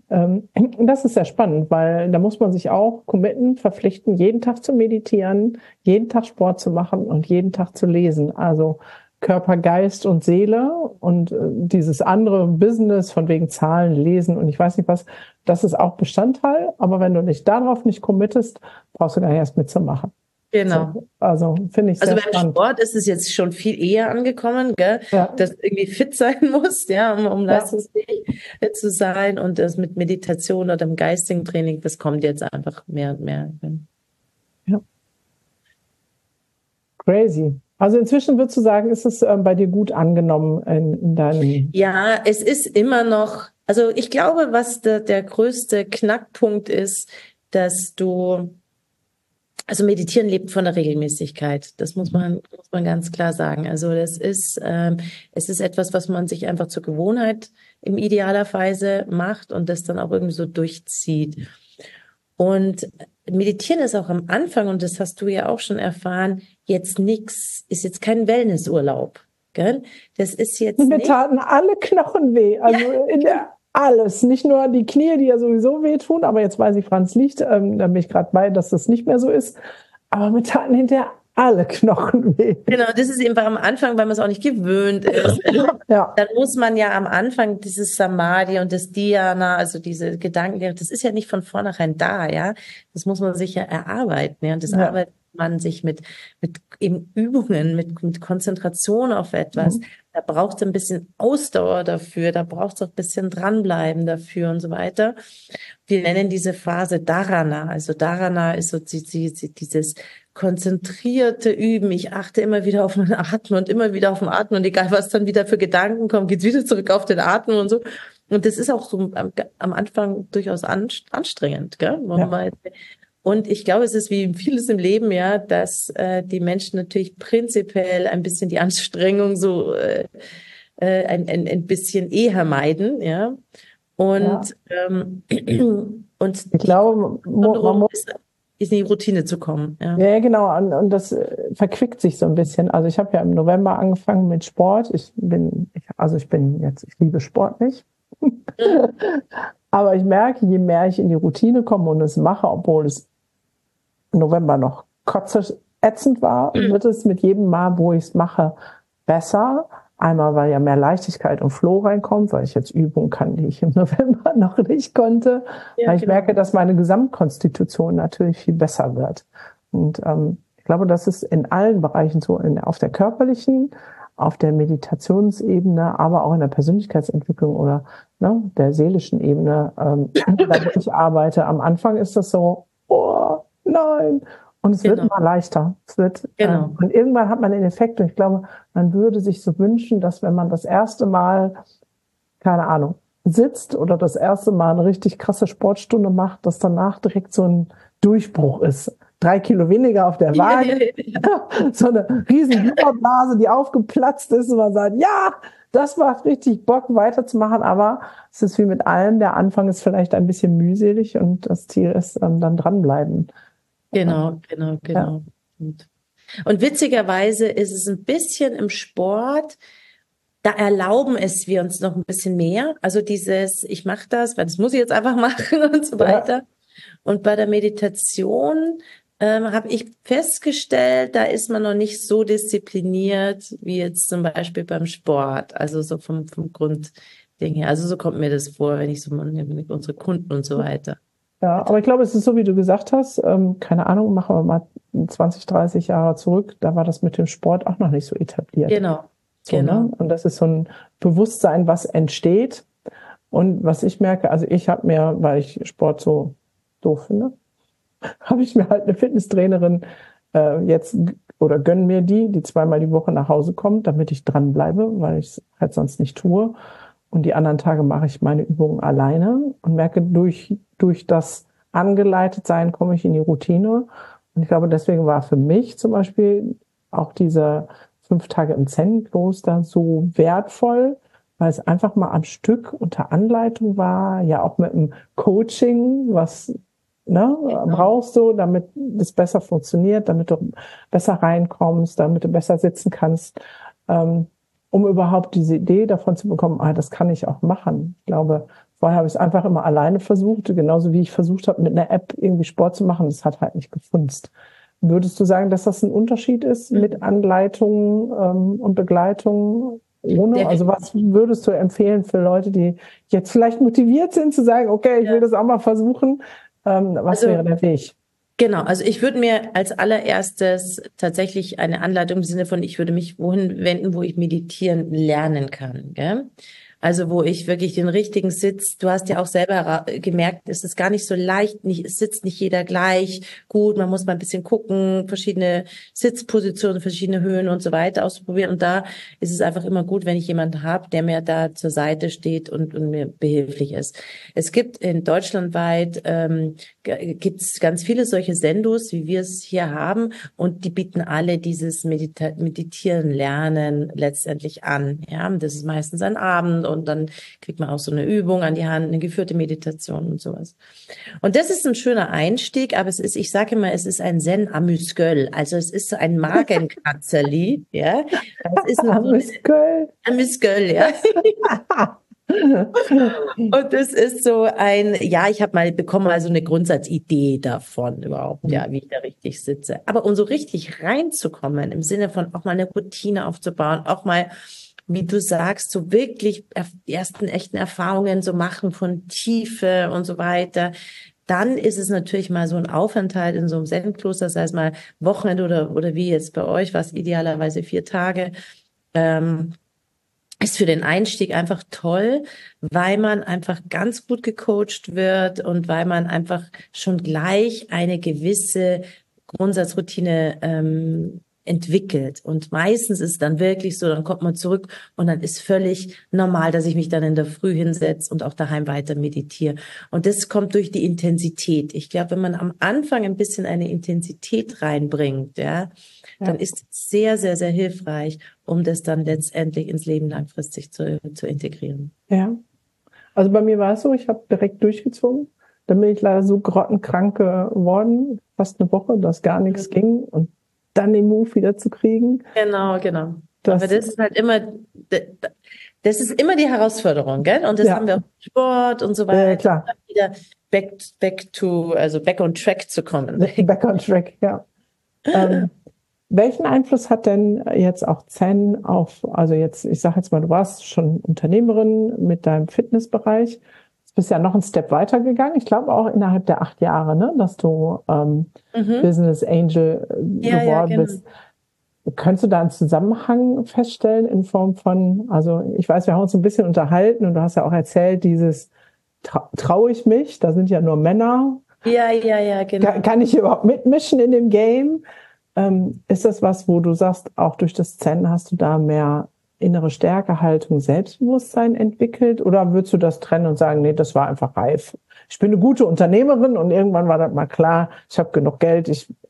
Und das ist sehr spannend, weil da muss man sich auch committen, verpflichten, jeden Tag zu meditieren, jeden Tag Sport zu machen und jeden Tag zu lesen. Also Körper, Geist und Seele und dieses andere Business von wegen Zahlen, Lesen und ich weiß nicht was, das ist auch Bestandteil. Aber wenn du nicht darauf nicht committest, brauchst du gar nicht erst mitzumachen. Genau. So, also finde ich sehr spannend. Also beim Sport ist es jetzt schon viel eher angekommen, gell? Ja. Dass du irgendwie fit sein musst, ja, um leistungsfähig zu sein. Und das mit Meditation oder dem geistigen Training, das kommt jetzt einfach mehr und mehr. Ja. Crazy. Also inzwischen würdest du sagen, ist es bei dir gut angenommen in deinem... Ja, es ist immer noch, also ich glaube, was der größte Knackpunkt ist, dass also Meditieren lebt von der Regelmäßigkeit. Das muss man ganz klar sagen. Also es ist etwas, was man sich einfach zur Gewohnheit im idealerweise macht und das dann auch irgendwie so durchzieht. Und Meditieren ist auch am Anfang, und das hast du ja auch schon erfahren, ist jetzt kein Wellnessurlaub. Gell? Das ist jetzt Mir taten alle Knochen weh. Also alles. Nicht nur die Knie, die ja sowieso wehtun, aber jetzt weiß ich, Franz liegt, da bin ich gerade bei, dass das nicht mehr so ist. Aber mir taten hinterher alle Knochen weh. Genau, das ist einfach am Anfang, weil man es auch nicht gewöhnt ist. Ja. Dann muss man ja am Anfang dieses Samadhi und das Dhyana, also diese Gedankenlehre, das ist ja nicht von vornherein da, ja. Das muss man sich ja erarbeiten, ja. Und das arbeitet man sich mit eben Übungen, mit Konzentration auf etwas. Da braucht es ein bisschen Ausdauer dafür, da braucht es auch ein bisschen dranbleiben dafür und so weiter. Wir nennen diese Phase Dharana. Also Dharana ist so dieses konzentrierte Üben. Ich achte immer wieder auf meinen Atmen und immer wieder auf den Atmen und egal was dann wieder für Gedanken kommen, geht's wieder zurück auf den Atmen und so. Und das ist auch so am Anfang durchaus anstrengend, gell? Und ich glaube, es ist wie vieles im Leben, ja, dass die Menschen natürlich prinzipiell ein bisschen die Anstrengung so ein bisschen eher meiden, ja. Und und ich glaube, man muss in die Routine zu kommen. Ja, genau. Und das verquickt sich so ein bisschen. Also ich habe ja im November angefangen mit Sport. Ich liebe Sport nicht. Aber ich merke, je mehr ich in die Routine komme und es mache, obwohl es im November noch kotzätzend war, wird es mit jedem Mal, wo ich es mache, besser. Einmal, weil ja mehr Leichtigkeit und Flow reinkommt, weil ich jetzt Übungen kann, die ich im November noch nicht konnte. Ja, weil ich merke, dass meine Gesamtkonstitution natürlich viel besser wird. Und ich glaube, das ist in allen Bereichen so, auf der körperlichen, auf der Meditationsebene, aber auch in der Persönlichkeitsentwicklung oder der seelischen Ebene, da wo ich arbeite. Am Anfang ist das so, oh nein. Und es wird immer leichter. Und irgendwann hat man den Effekt, und ich glaube, man würde sich so wünschen, dass wenn man das erste Mal, keine Ahnung, sitzt oder das erste Mal eine richtig krasse Sportstunde macht, dass danach direkt so ein Durchbruch ist. 3 Kilo weniger auf der Waage. So eine riesen Blubberblase, die aufgeplatzt ist und man sagt, ja, das macht richtig Bock weiterzumachen, aber es ist wie mit allem, der Anfang ist vielleicht ein bisschen mühselig und das Ziel ist dann dranbleiben. Genau. Ja. Und witzigerweise ist es ein bisschen im Sport, da erlauben es wir uns noch ein bisschen mehr. Also dieses, ich mache das, weil das muss ich jetzt einfach machen und so weiter. Ja. Und bei der Meditation habe ich festgestellt, da ist man noch nicht so diszipliniert wie jetzt zum Beispiel beim Sport. Also so vom Grundding her. Also so kommt mir das vor, wenn ich so mit unseren Kunden und so weiter. Ja, aber ich glaube, es ist so, wie du gesagt hast, keine Ahnung, machen wir mal 20, 30 Jahre zurück, da war das mit dem Sport auch noch nicht so etabliert. Genau. Ne? Und das ist so ein Bewusstsein, was entsteht. Und was ich merke, also ich habe mir, weil ich Sport so doof finde, habe ich mir halt eine Fitnesstrainerin jetzt oder gönn mir die 2-mal die Woche nach Hause kommt, damit ich dranbleibe, weil ich es halt sonst nicht tue. Und die anderen Tage mache ich meine Übungen alleine und merke, durch das Angeleitetsein komme ich in die Routine. Und ich glaube, deswegen war für mich zum Beispiel auch diese 5 Tage im Zen-Kloster so wertvoll, weil es einfach mal am Stück unter Anleitung war, ja auch mit einem Coaching, was brauchst du, damit das besser funktioniert, damit du besser reinkommst, damit du besser sitzen kannst, um überhaupt diese Idee davon zu bekommen, das kann ich auch machen. Ich glaube, vorher habe ich es einfach immer alleine versucht, genauso wie ich versucht habe, mit einer App irgendwie Sport zu machen. Das hat halt nicht gefunzt. Würdest du sagen, dass das ein Unterschied ist mit Anleitung und Begleitung ohne? Also was würdest du empfehlen für Leute, die jetzt vielleicht motiviert sind zu sagen, okay, ich will das auch mal versuchen? Was wäre der Weg? Genau, also ich würde mir als allererstes tatsächlich eine Anleitung im Sinne von, ich würde mich wohin wenden, wo ich meditieren lernen kann, gell? Also wo ich wirklich den richtigen Sitz, du hast ja auch selber gemerkt, es ist gar nicht so leicht, es sitzt nicht jeder gleich gut, man muss mal ein bisschen gucken, verschiedene Sitzpositionen, verschiedene Höhen und so weiter ausprobieren. Und da ist es einfach immer gut, wenn ich jemanden habe, der mir da zur Seite steht und mir behilflich ist. Es gibt in deutschlandweit gibt's ganz viele solche Sendos, wie wir es hier haben, und die bieten alle dieses Meditieren lernen letztendlich an. Ja, das ist meistens ein Abend und dann kriegt man auch so eine Übung an die Hand, eine geführte Meditation und sowas. Und das ist ein schöner Einstieg, aber es ist, ich sage immer, es ist ein Zen-Amüsgöl. Also es ist so ein Magenkratzerli, ja. Es ist ein Amüsgöl, ja. Und das ist so ich habe mal bekommen also eine Grundsatzidee davon überhaupt, wie ich da richtig sitze. Aber um so richtig reinzukommen, im Sinne von auch mal eine Routine aufzubauen, auch mal, wie du sagst, so wirklich die ersten echten Erfahrungen so machen von Tiefe und so weiter, dann ist es natürlich mal so ein Aufenthalt in so einem Zen-Kloster, sei es mal Wochenende oder wie jetzt bei euch, was idealerweise 4 Tage, ist für den Einstieg einfach toll, weil man einfach ganz gut gecoacht wird und weil man einfach schon gleich eine gewisse Grundsatzroutine entwickelt. Und meistens ist es dann wirklich so, dann kommt man zurück und dann ist völlig normal, dass ich mich dann in der Früh hinsetze und auch daheim weiter meditiere. Und das kommt durch die Intensität. Ich glaube, wenn man am Anfang ein bisschen eine Intensität reinbringt, dann ist es sehr, sehr, sehr hilfreich, um das dann letztendlich ins Leben langfristig zu integrieren. Ja, also bei mir war es so, ich habe direkt durchgezogen. Dann bin ich leider so grottenkrank geworden, fast eine Woche, dass gar nichts ging. Und dann den Move wieder zu kriegen. Genau. Aber das ist halt immer, das ist immer die Herausforderung, gell? Und das haben wir auch im Sport und so weiter. Ja, klar. Wieder back on track zu kommen. Back on track, ja. Welchen Einfluss hat denn jetzt auch Zen auf, also jetzt, ich sage jetzt mal, du warst schon Unternehmerin mit deinem Fitnessbereich, du bist ja noch einen Step weiter gegangen, ich glaube auch innerhalb der 8 Jahre, ne, dass du Business Angel geworden bist. Könntest du da einen Zusammenhang feststellen in Form von, also ich weiß, wir haben uns ein bisschen unterhalten und du hast ja auch erzählt, dieses traue ich mich, da sind ja nur Männer. Ja, genau. Kann ich überhaupt mitmischen in dem Game? Ist das was, wo du sagst, auch durch das Zen hast du da mehr innere Stärke, Haltung, Selbstbewusstsein entwickelt? Oder würdest du das trennen und sagen, nee, das war einfach reif? Ich bin eine gute Unternehmerin und irgendwann war das mal klar, ich habe genug Geld, ich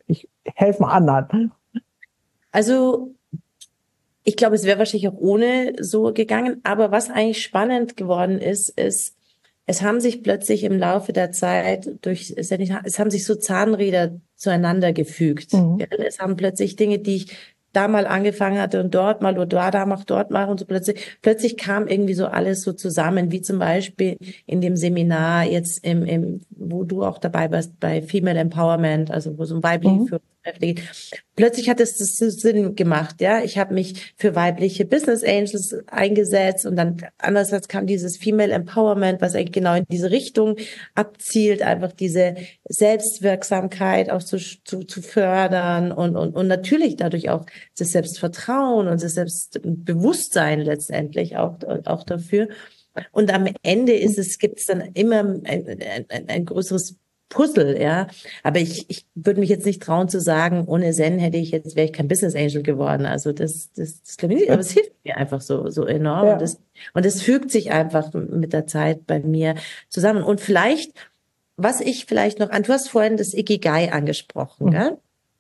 helfe mal anderen. Also ich glaube, es wäre wahrscheinlich auch ohne so gegangen. Aber was eigentlich spannend geworden ist, es haben sich plötzlich im Laufe der Zeit es haben sich so Zahnräder zueinander gefügt. Mhm. Es haben plötzlich Dinge, die ich da mal angefangen hatte und dort mal oder da mach, dort mal und so plötzlich kam irgendwie so alles so zusammen, wie zum Beispiel in dem Seminar jetzt wo du auch dabei warst bei Female Empowerment, also wo so ein weibliche Führungskräfte geht. Plötzlich hat es das Sinn gemacht, ja. Ich habe mich für weibliche Business Angels eingesetzt und dann andererseits kam dieses Female Empowerment, was eigentlich genau in diese Richtung abzielt, einfach diese Selbstwirksamkeit auch zu fördern und natürlich dadurch auch das Selbstvertrauen und das Selbstbewusstsein letztendlich auch dafür. Und am Ende gibt es dann immer ein größeres Puzzle, ja. Aber ich würde mich jetzt nicht trauen zu sagen, ohne Zen wäre ich kein Business Angel geworden. Also das glaube ich nicht, aber es hilft mir einfach so enorm. Ja. Und das fügt sich einfach mit der Zeit bei mir zusammen. Und vielleicht, was ich vielleicht noch du hast vorhin das Ikigai angesprochen, gell?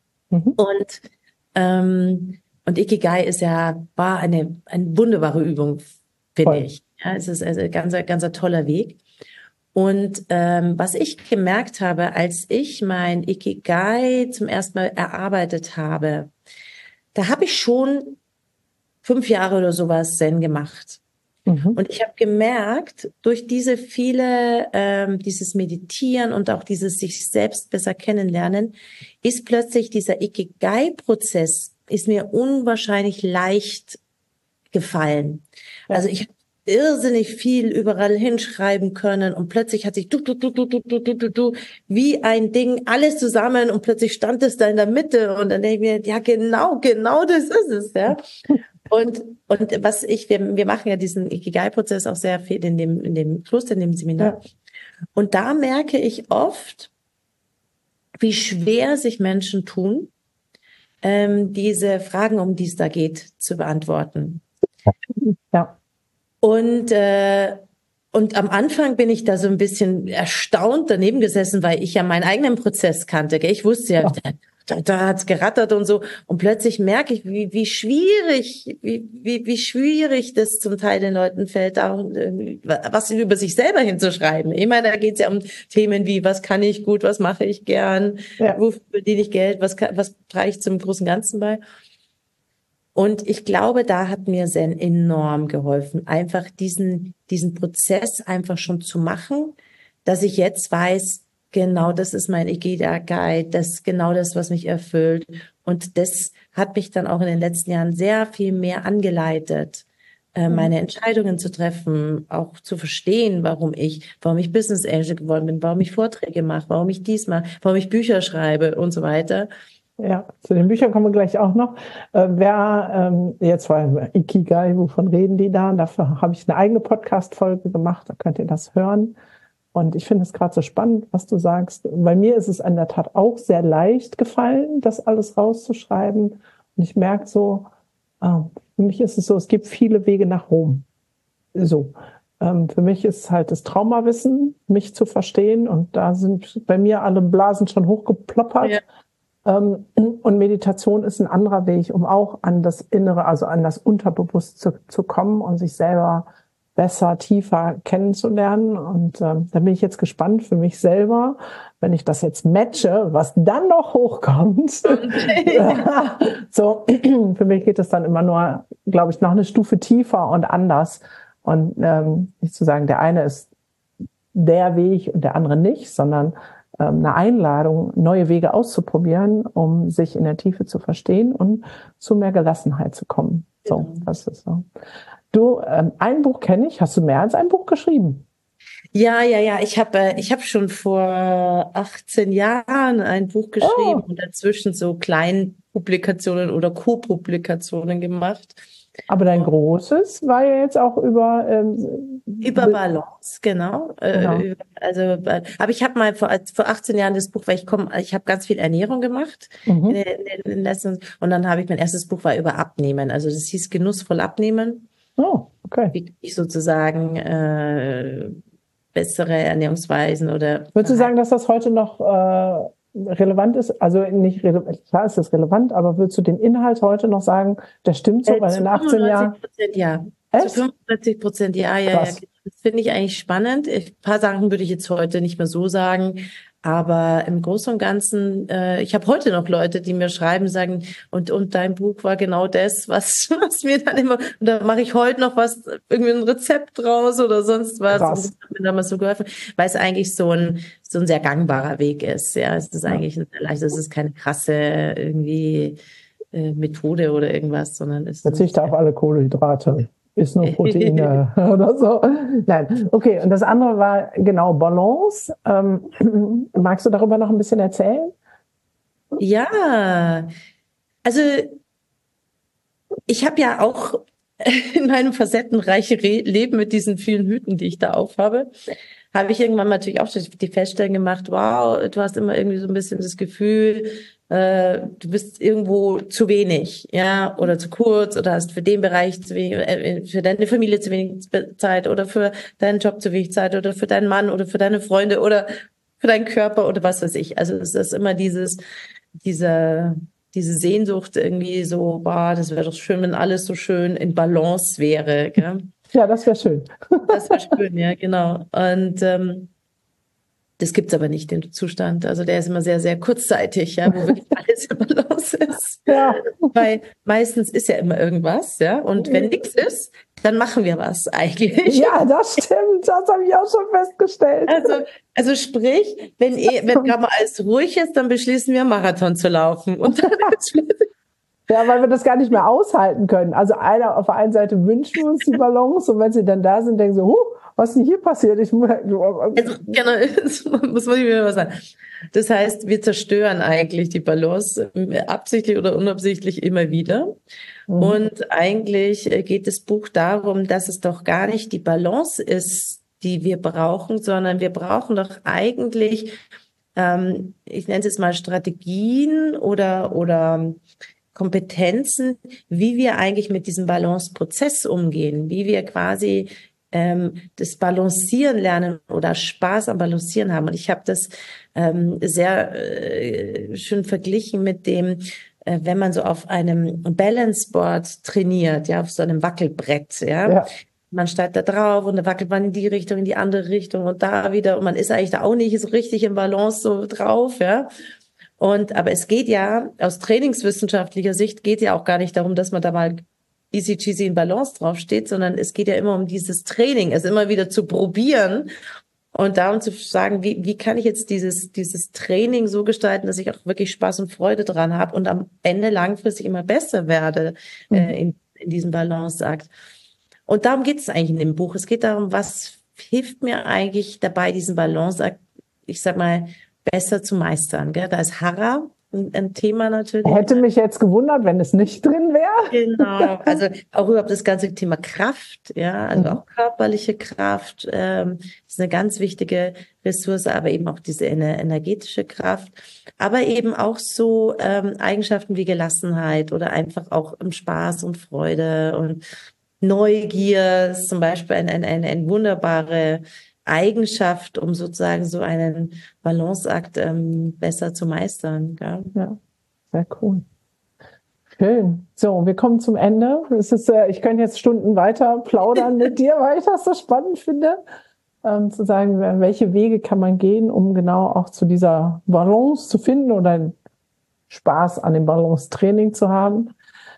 Und Ikigai war eine wunderbare Übung, finde ich. Ja, es ist also ein ganz toller Weg. Und was ich gemerkt habe, als ich mein Ikigai zum ersten Mal erarbeitet habe, da habe ich schon 5 Jahre oder sowas Zen gemacht. Und ich habe gemerkt, durch dieses Meditieren und auch dieses sich selbst besser kennenlernen, ist plötzlich dieser Ikigai-Prozess ist mir unwahrscheinlich leicht gefallen. Ja. Also ich habe irrsinnig viel überall hinschreiben können und plötzlich hat sich wie ein Ding alles zusammen und plötzlich stand es da in der Mitte und dann denke ich mir, ja genau das ist es, ja. Und wir machen ja diesen Ikigai-Prozess auch sehr viel in dem Kloster, in dem Seminar. Ja. Und da merke ich oft, wie schwer sich Menschen tun, diese Fragen, um die es da geht, zu beantworten. Ja. Und am Anfang bin ich da so ein bisschen erstaunt daneben gesessen, weil ich ja meinen eigenen Prozess kannte. Ich wusste ja, da hat's gerattert und so. Und plötzlich merke ich, wie schwierig das zum Teil den Leuten fällt, auch was über sich selber hinzuschreiben. Ich meine, da geht's ja um Themen wie, was kann ich gut, was mache ich gern, wofür verdiene ich Geld, was trage ich zum großen Ganzen bei. Und ich glaube, da hat mir Zen enorm geholfen, einfach diesen Prozess einfach schon zu machen, dass ich jetzt weiß, genau das ist mein Ikigai, das ist genau das, was mich erfüllt. Und das hat mich dann auch in den letzten Jahren sehr viel mehr angeleitet, meine Entscheidungen zu treffen, auch zu verstehen, warum ich Business Angel geworden bin, warum ich Vorträge mache, warum ich dies mache, warum ich Bücher schreibe und so weiter. Ja, zu den Büchern kommen wir gleich auch noch. Jetzt vor allem Ikigai, wovon reden die da? Dafür habe ich eine eigene Podcast-Folge gemacht, da könnt ihr das hören. Und ich finde es gerade so spannend, was du sagst. Bei mir ist es in der Tat auch sehr leicht gefallen, das alles rauszuschreiben. Und ich merke so, für mich ist es so, es gibt viele Wege nach Rom. So. Für mich ist halt das Traumawissen, mich zu verstehen. Und da sind bei mir alle Blasen schon hochgeploppert. Ja. Und Meditation ist ein anderer Weg, um auch an das Innere, also an das Unterbewusste zu kommen und sich selber besser, tiefer kennenzulernen. Und da bin ich jetzt gespannt für mich selber, wenn ich das jetzt matche, was dann noch hochkommt. So, für mich geht es dann immer nur, glaube ich, noch eine Stufe tiefer und anders. Und nicht zu sagen, der eine ist der Weg und der andere nicht, sondern eine Einladung, neue Wege auszuprobieren, um sich in der Tiefe zu verstehen und zu mehr Gelassenheit zu kommen. So, das ist so. Du, ein Buch kenne ich. Hast du mehr als ein Buch geschrieben? Ja. Ich hab schon vor 18 Jahren ein Buch geschrieben und dazwischen so Kleinpublikationen oder Co-Publikationen gemacht. Aber dein großes war ja jetzt auch über Balance, genau. Aber ich habe mal vor 18 Jahren das Buch, weil ich habe ganz viel Ernährung gemacht in den letzten, und dann habe ich mein erstes Buch war über Abnehmen. Also das hieß Genussvoll Abnehmen. Oh, okay. Wie ich sozusagen bessere Ernährungsweisen oder. Würdest du sagen, dass das heute noch relevant ist? Also nicht relevant, klar ist das relevant, aber würdest du den Inhalt heute noch sagen, der stimmt so, weil in 18 Jahren... 95% ja. Echt? Zu 45% ja. Krass. Das finde ich eigentlich spannend. Ein paar Sachen würde ich jetzt heute nicht mehr so sagen. Aber im Großen und Ganzen, ich habe heute noch Leute, die mir schreiben, sagen, und dein Buch war genau das, was mir dann immer, und da mache ich heute noch was, irgendwie ein Rezept draus oder sonst was. Krass. Und das hat mir damals so geholfen, weil es eigentlich so ein sehr gangbarer Weg ist. Ja, es ist eigentlich ein sehr leicht, es ist keine krasse irgendwie Methode oder irgendwas, sondern es ist Verzichte auf alle Kohlenhydrate. Ist nur Proteine oder so. Nein, okay. Und das andere war genau Balance. Magst du darüber noch ein bisschen erzählen? Ja, also ich habe ja auch in meinem facettenreichen Leben mit diesen vielen Hüten, die ich da aufhabe, habe ich irgendwann natürlich auch die Feststellung gemacht, wow, du hast immer irgendwie so ein bisschen das Gefühl, du bist irgendwo zu wenig, ja, oder zu kurz, oder hast für den Bereich zu wenig, für deine Familie zu wenig Zeit, oder für deinen Job zu wenig Zeit, oder für deinen Mann, oder für deine Freunde, oder für deinen Körper, oder was weiß ich. Also es ist immer diese Sehnsucht irgendwie so, boah, das wäre doch schön, wenn alles so schön in Balance wäre, gell? Ja, das wäre schön. Das wäre schön, ja, genau. Und das gibt's aber nicht, den Zustand. Also der ist immer sehr, sehr kurzzeitig, ja, wo wirklich alles in Balance ist. Ja. Weil meistens ist ja immer irgendwas, ja. Und wenn nichts ist, dann machen wir was eigentlich. Ja, das stimmt. Das habe ich auch schon festgestellt. Also sprich, wenn gerade mal alles ruhig ist, dann beschließen wir, Marathon zu laufen. Und dann ja, weil wir das gar nicht mehr aushalten können. Also auf der einen Seite wünschen wir uns die Balance und wenn sie dann da sind, denken sie, was ist denn hier passiert? genau, das muss man wieder was sagen. Das heißt, wir zerstören eigentlich die Balance, absichtlich oder unabsichtlich immer wieder. Und eigentlich geht das Buch darum, dass es doch gar nicht die Balance ist, die wir brauchen, sondern wir brauchen doch eigentlich, ich nenne es jetzt mal Strategien oder Kompetenzen, wie wir eigentlich mit diesem Balanceprozess umgehen, wie wir quasi das Balancieren lernen oder Spaß am Balancieren haben. Und ich habe das sehr schön verglichen mit dem, wenn man so auf einem Balanceboard trainiert, ja, auf so einem Wackelbrett, ja. Man steigt da drauf und dann wackelt man in die Richtung, in die andere Richtung und da wieder und man ist eigentlich da auch nicht so richtig im Balance so drauf, ja. Aber es geht ja, aus trainingswissenschaftlicher Sicht geht ja auch gar nicht darum, dass man da mal easy cheesy in Balance draufsteht, sondern es geht ja immer um dieses Training, es immer wieder zu probieren und darum zu sagen, wie kann ich jetzt dieses Training so gestalten, dass ich auch wirklich Spaß und Freude dran habe und am Ende langfristig immer besser werde in diesem Balanceakt. Und darum geht es eigentlich in dem Buch. Es geht darum, was hilft mir eigentlich dabei, diesen Balanceakt, ich sag mal, besser zu meistern. Gell? Da ist Hara ein Thema natürlich. Hätte mich jetzt gewundert, wenn es nicht drin wäre. Genau, also auch überhaupt das ganze Thema Kraft, ja, also auch körperliche Kraft ist eine ganz wichtige Ressource, aber eben auch diese energetische Kraft, aber eben auch so Eigenschaften wie Gelassenheit oder einfach auch Spaß und Freude und Neugier ist zum Beispiel eine wunderbare Eigenschaft, um sozusagen so einen Balanceakt besser zu meistern. Gell? Ja, sehr cool. Schön. So, wir kommen zum Ende. Ich könnte jetzt Stunden weiter plaudern mit dir, weil ich das so spannend finde, zu sagen, welche Wege kann man gehen, um genau auch zu dieser Balance zu finden oder Spaß an dem Balance-Training zu haben.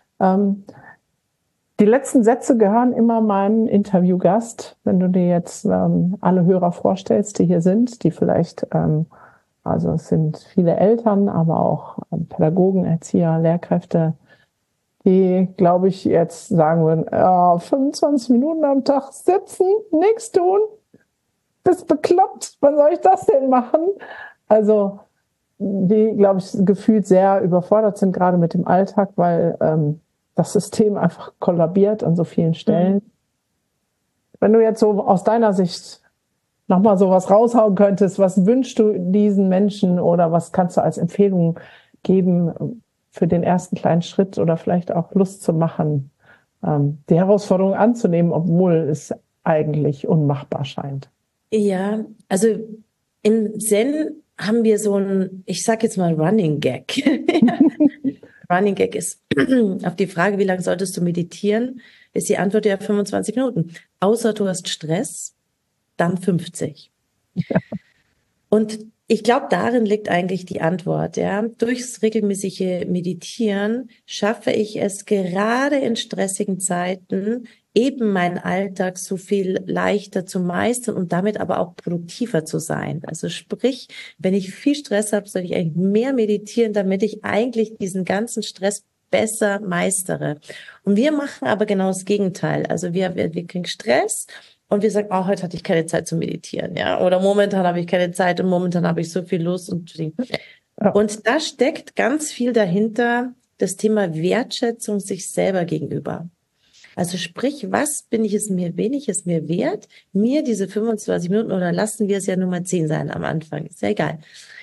Die letzten Sätze gehören immer meinem Interviewgast. Wenn du dir jetzt alle Hörer vorstellst, die hier sind, die vielleicht, also es sind viele Eltern, aber auch Pädagogen, Erzieher, Lehrkräfte, die, glaube ich, jetzt sagen würden, 25 Minuten am Tag sitzen, nichts tun, bist bekloppt, wann soll ich das denn machen? Also die, glaube ich, gefühlt sehr überfordert sind, gerade mit dem Alltag, weil das System einfach kollabiert an so vielen Stellen. Wenn du jetzt so aus deiner Sicht nochmal sowas raushauen könntest, was wünschst du diesen Menschen oder was kannst du als Empfehlung geben für den ersten kleinen Schritt oder vielleicht auch Lust zu machen, die Herausforderung anzunehmen, obwohl es eigentlich unmachbar scheint? Ja, also im Zen haben wir so ein, ich sag jetzt mal Running Gag. Running Gag ist auf die Frage, wie lange solltest du meditieren, ist die Antwort ja 25 Minuten. Außer du hast Stress, dann 50. Ja. Und ich glaube, darin liegt eigentlich die Antwort. Ja, durchs regelmäßige Meditieren schaffe ich es gerade in stressigen Zeiten, eben meinen Alltag so viel leichter zu meistern und damit aber auch produktiver zu sein. Also sprich, wenn ich viel Stress habe, soll ich eigentlich mehr meditieren, damit ich eigentlich diesen ganzen Stress besser meistere. Und wir machen aber genau das Gegenteil. Also wir kriegen Stress und wir sagen, oh, heute hatte ich keine Zeit zu meditieren, ja, oder momentan habe ich keine Zeit und momentan habe ich so viel Lust und da steckt ganz viel dahinter, das Thema Wertschätzung sich selber gegenüber. Also sprich, wen ich es mir wert, mir diese 25 Minuten oder lassen wir es ja nur mal 10 sein am Anfang, ist ja egal,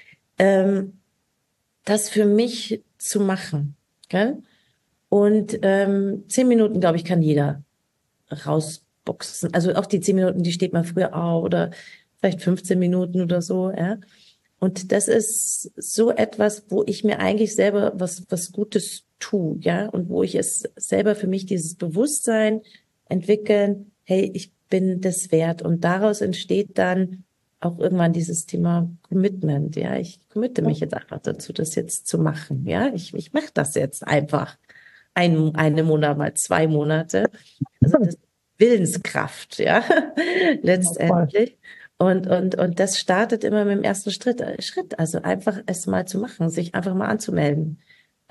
das für mich zu machen, gell? Und 10 Minuten, glaube ich, kann jeder rausboxen. Also auch die 10 Minuten, die steht man früher auf oder vielleicht 15 Minuten oder so, ja. Und das ist so etwas, wo ich mir eigentlich selber was Gutes tue, ja, und wo ich es selber für mich dieses Bewusstsein entwickeln, hey, ich bin das wert. Und daraus entsteht dann auch irgendwann dieses Thema Commitment, ja. Ich committe mich jetzt einfach dazu, das jetzt zu machen, ja. Ich mache das jetzt einfach. Einen Monat, mal 2 Monate. Also das Willenskraft, ja, letztendlich. Und das startet immer mit dem ersten Schritt. Also einfach es mal zu machen, sich einfach mal anzumelden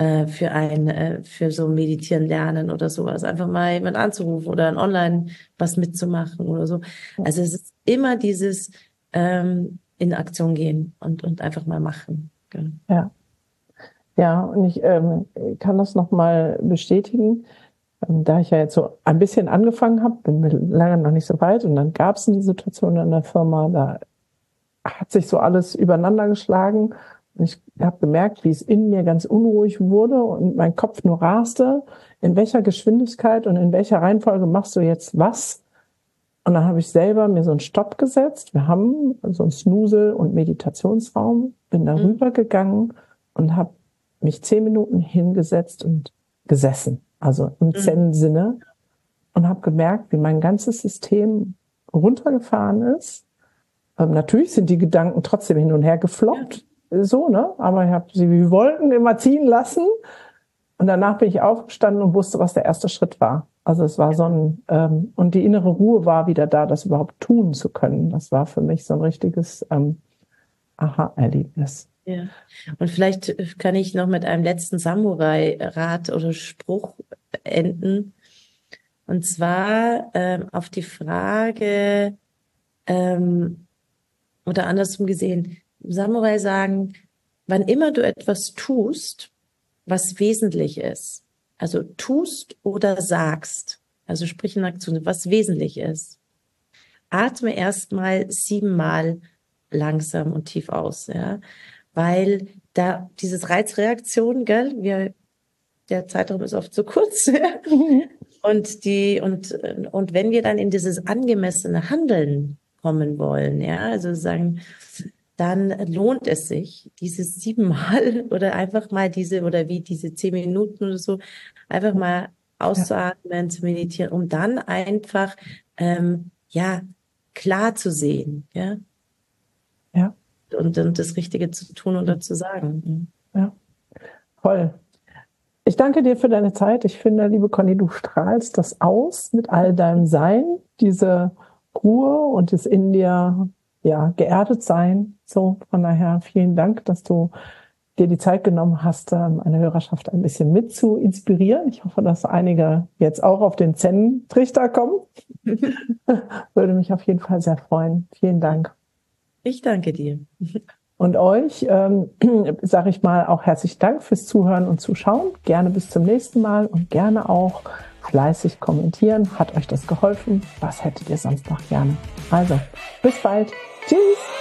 für so Meditieren lernen oder sowas. Einfach mal jemand anzurufen oder online was mitzumachen oder so. Also es ist immer dieses in Aktion gehen und einfach mal machen. Genau. Ja. Ja, und ich kann das nochmal bestätigen. Da ich ja jetzt so ein bisschen angefangen habe, bin lange noch nicht so weit und dann gab es eine Situation in der Firma, da hat sich so alles übereinander geschlagen und ich habe gemerkt, wie es in mir ganz unruhig wurde und mein Kopf nur raste, in welcher Geschwindigkeit und in welcher Reihenfolge machst du jetzt was? Und dann habe ich selber mir so einen Stopp gesetzt. Wir haben so einen Snooze- und Meditationsraum, bin da rübergegangen und habe mich 10 Minuten hingesetzt und gesessen. Also im Zen-Sinne, und habe gemerkt, wie mein ganzes System runtergefahren ist. Natürlich sind die Gedanken trotzdem hin und her gefloppt, so, ne? Aber ich habe sie wie Wolken immer ziehen lassen. Und danach bin ich aufgestanden und wusste, was der erste Schritt war. Also es war so ein, und die innere Ruhe war wieder da, das überhaupt tun zu können. Das war für mich so ein richtiges Aha-Erlebnis. Ja. Und vielleicht kann ich noch mit einem letzten Samurai-Rat oder Spruch enden. Und zwar auf die Frage, oder andersrum gesehen, Samurai sagen, wann immer du etwas tust, was wesentlich ist, also tust oder sagst, also sprich in Aktion, was wesentlich ist, atme erstmal 7 Mal langsam und tief aus, ja. Weil da dieses Reizreaktion, gell, der Zeitraum ist oft so kurz, ja? Und wenn wir dann in dieses angemessene Handeln kommen wollen, ja, also sagen, dann lohnt es sich, dieses 7 Mal oder einfach mal diese 10 Minuten oder so, einfach mal auszuatmen, zu meditieren, um dann einfach, klar zu sehen, ja. Ja. Und das Richtige zu tun oder zu sagen. Ja, voll. Ich danke dir für deine Zeit. Ich finde, liebe Conny, du strahlst das aus mit all deinem Sein, diese Ruhe und das in dir, geerdet sein. So, von daher vielen Dank, dass du dir die Zeit genommen hast, eine Hörerschaft ein bisschen mit zu inspirieren. Ich hoffe, dass einige jetzt auch auf den Zen-Trichter kommen. Würde mich auf jeden Fall sehr freuen. Vielen Dank. Ich danke dir. Und euch sage ich mal auch herzlichen Dank fürs Zuhören und Zuschauen. Gerne bis zum nächsten Mal und gerne auch fleißig kommentieren. Hat euch das geholfen? Was hättet ihr sonst noch gerne? Also, bis bald. Tschüss.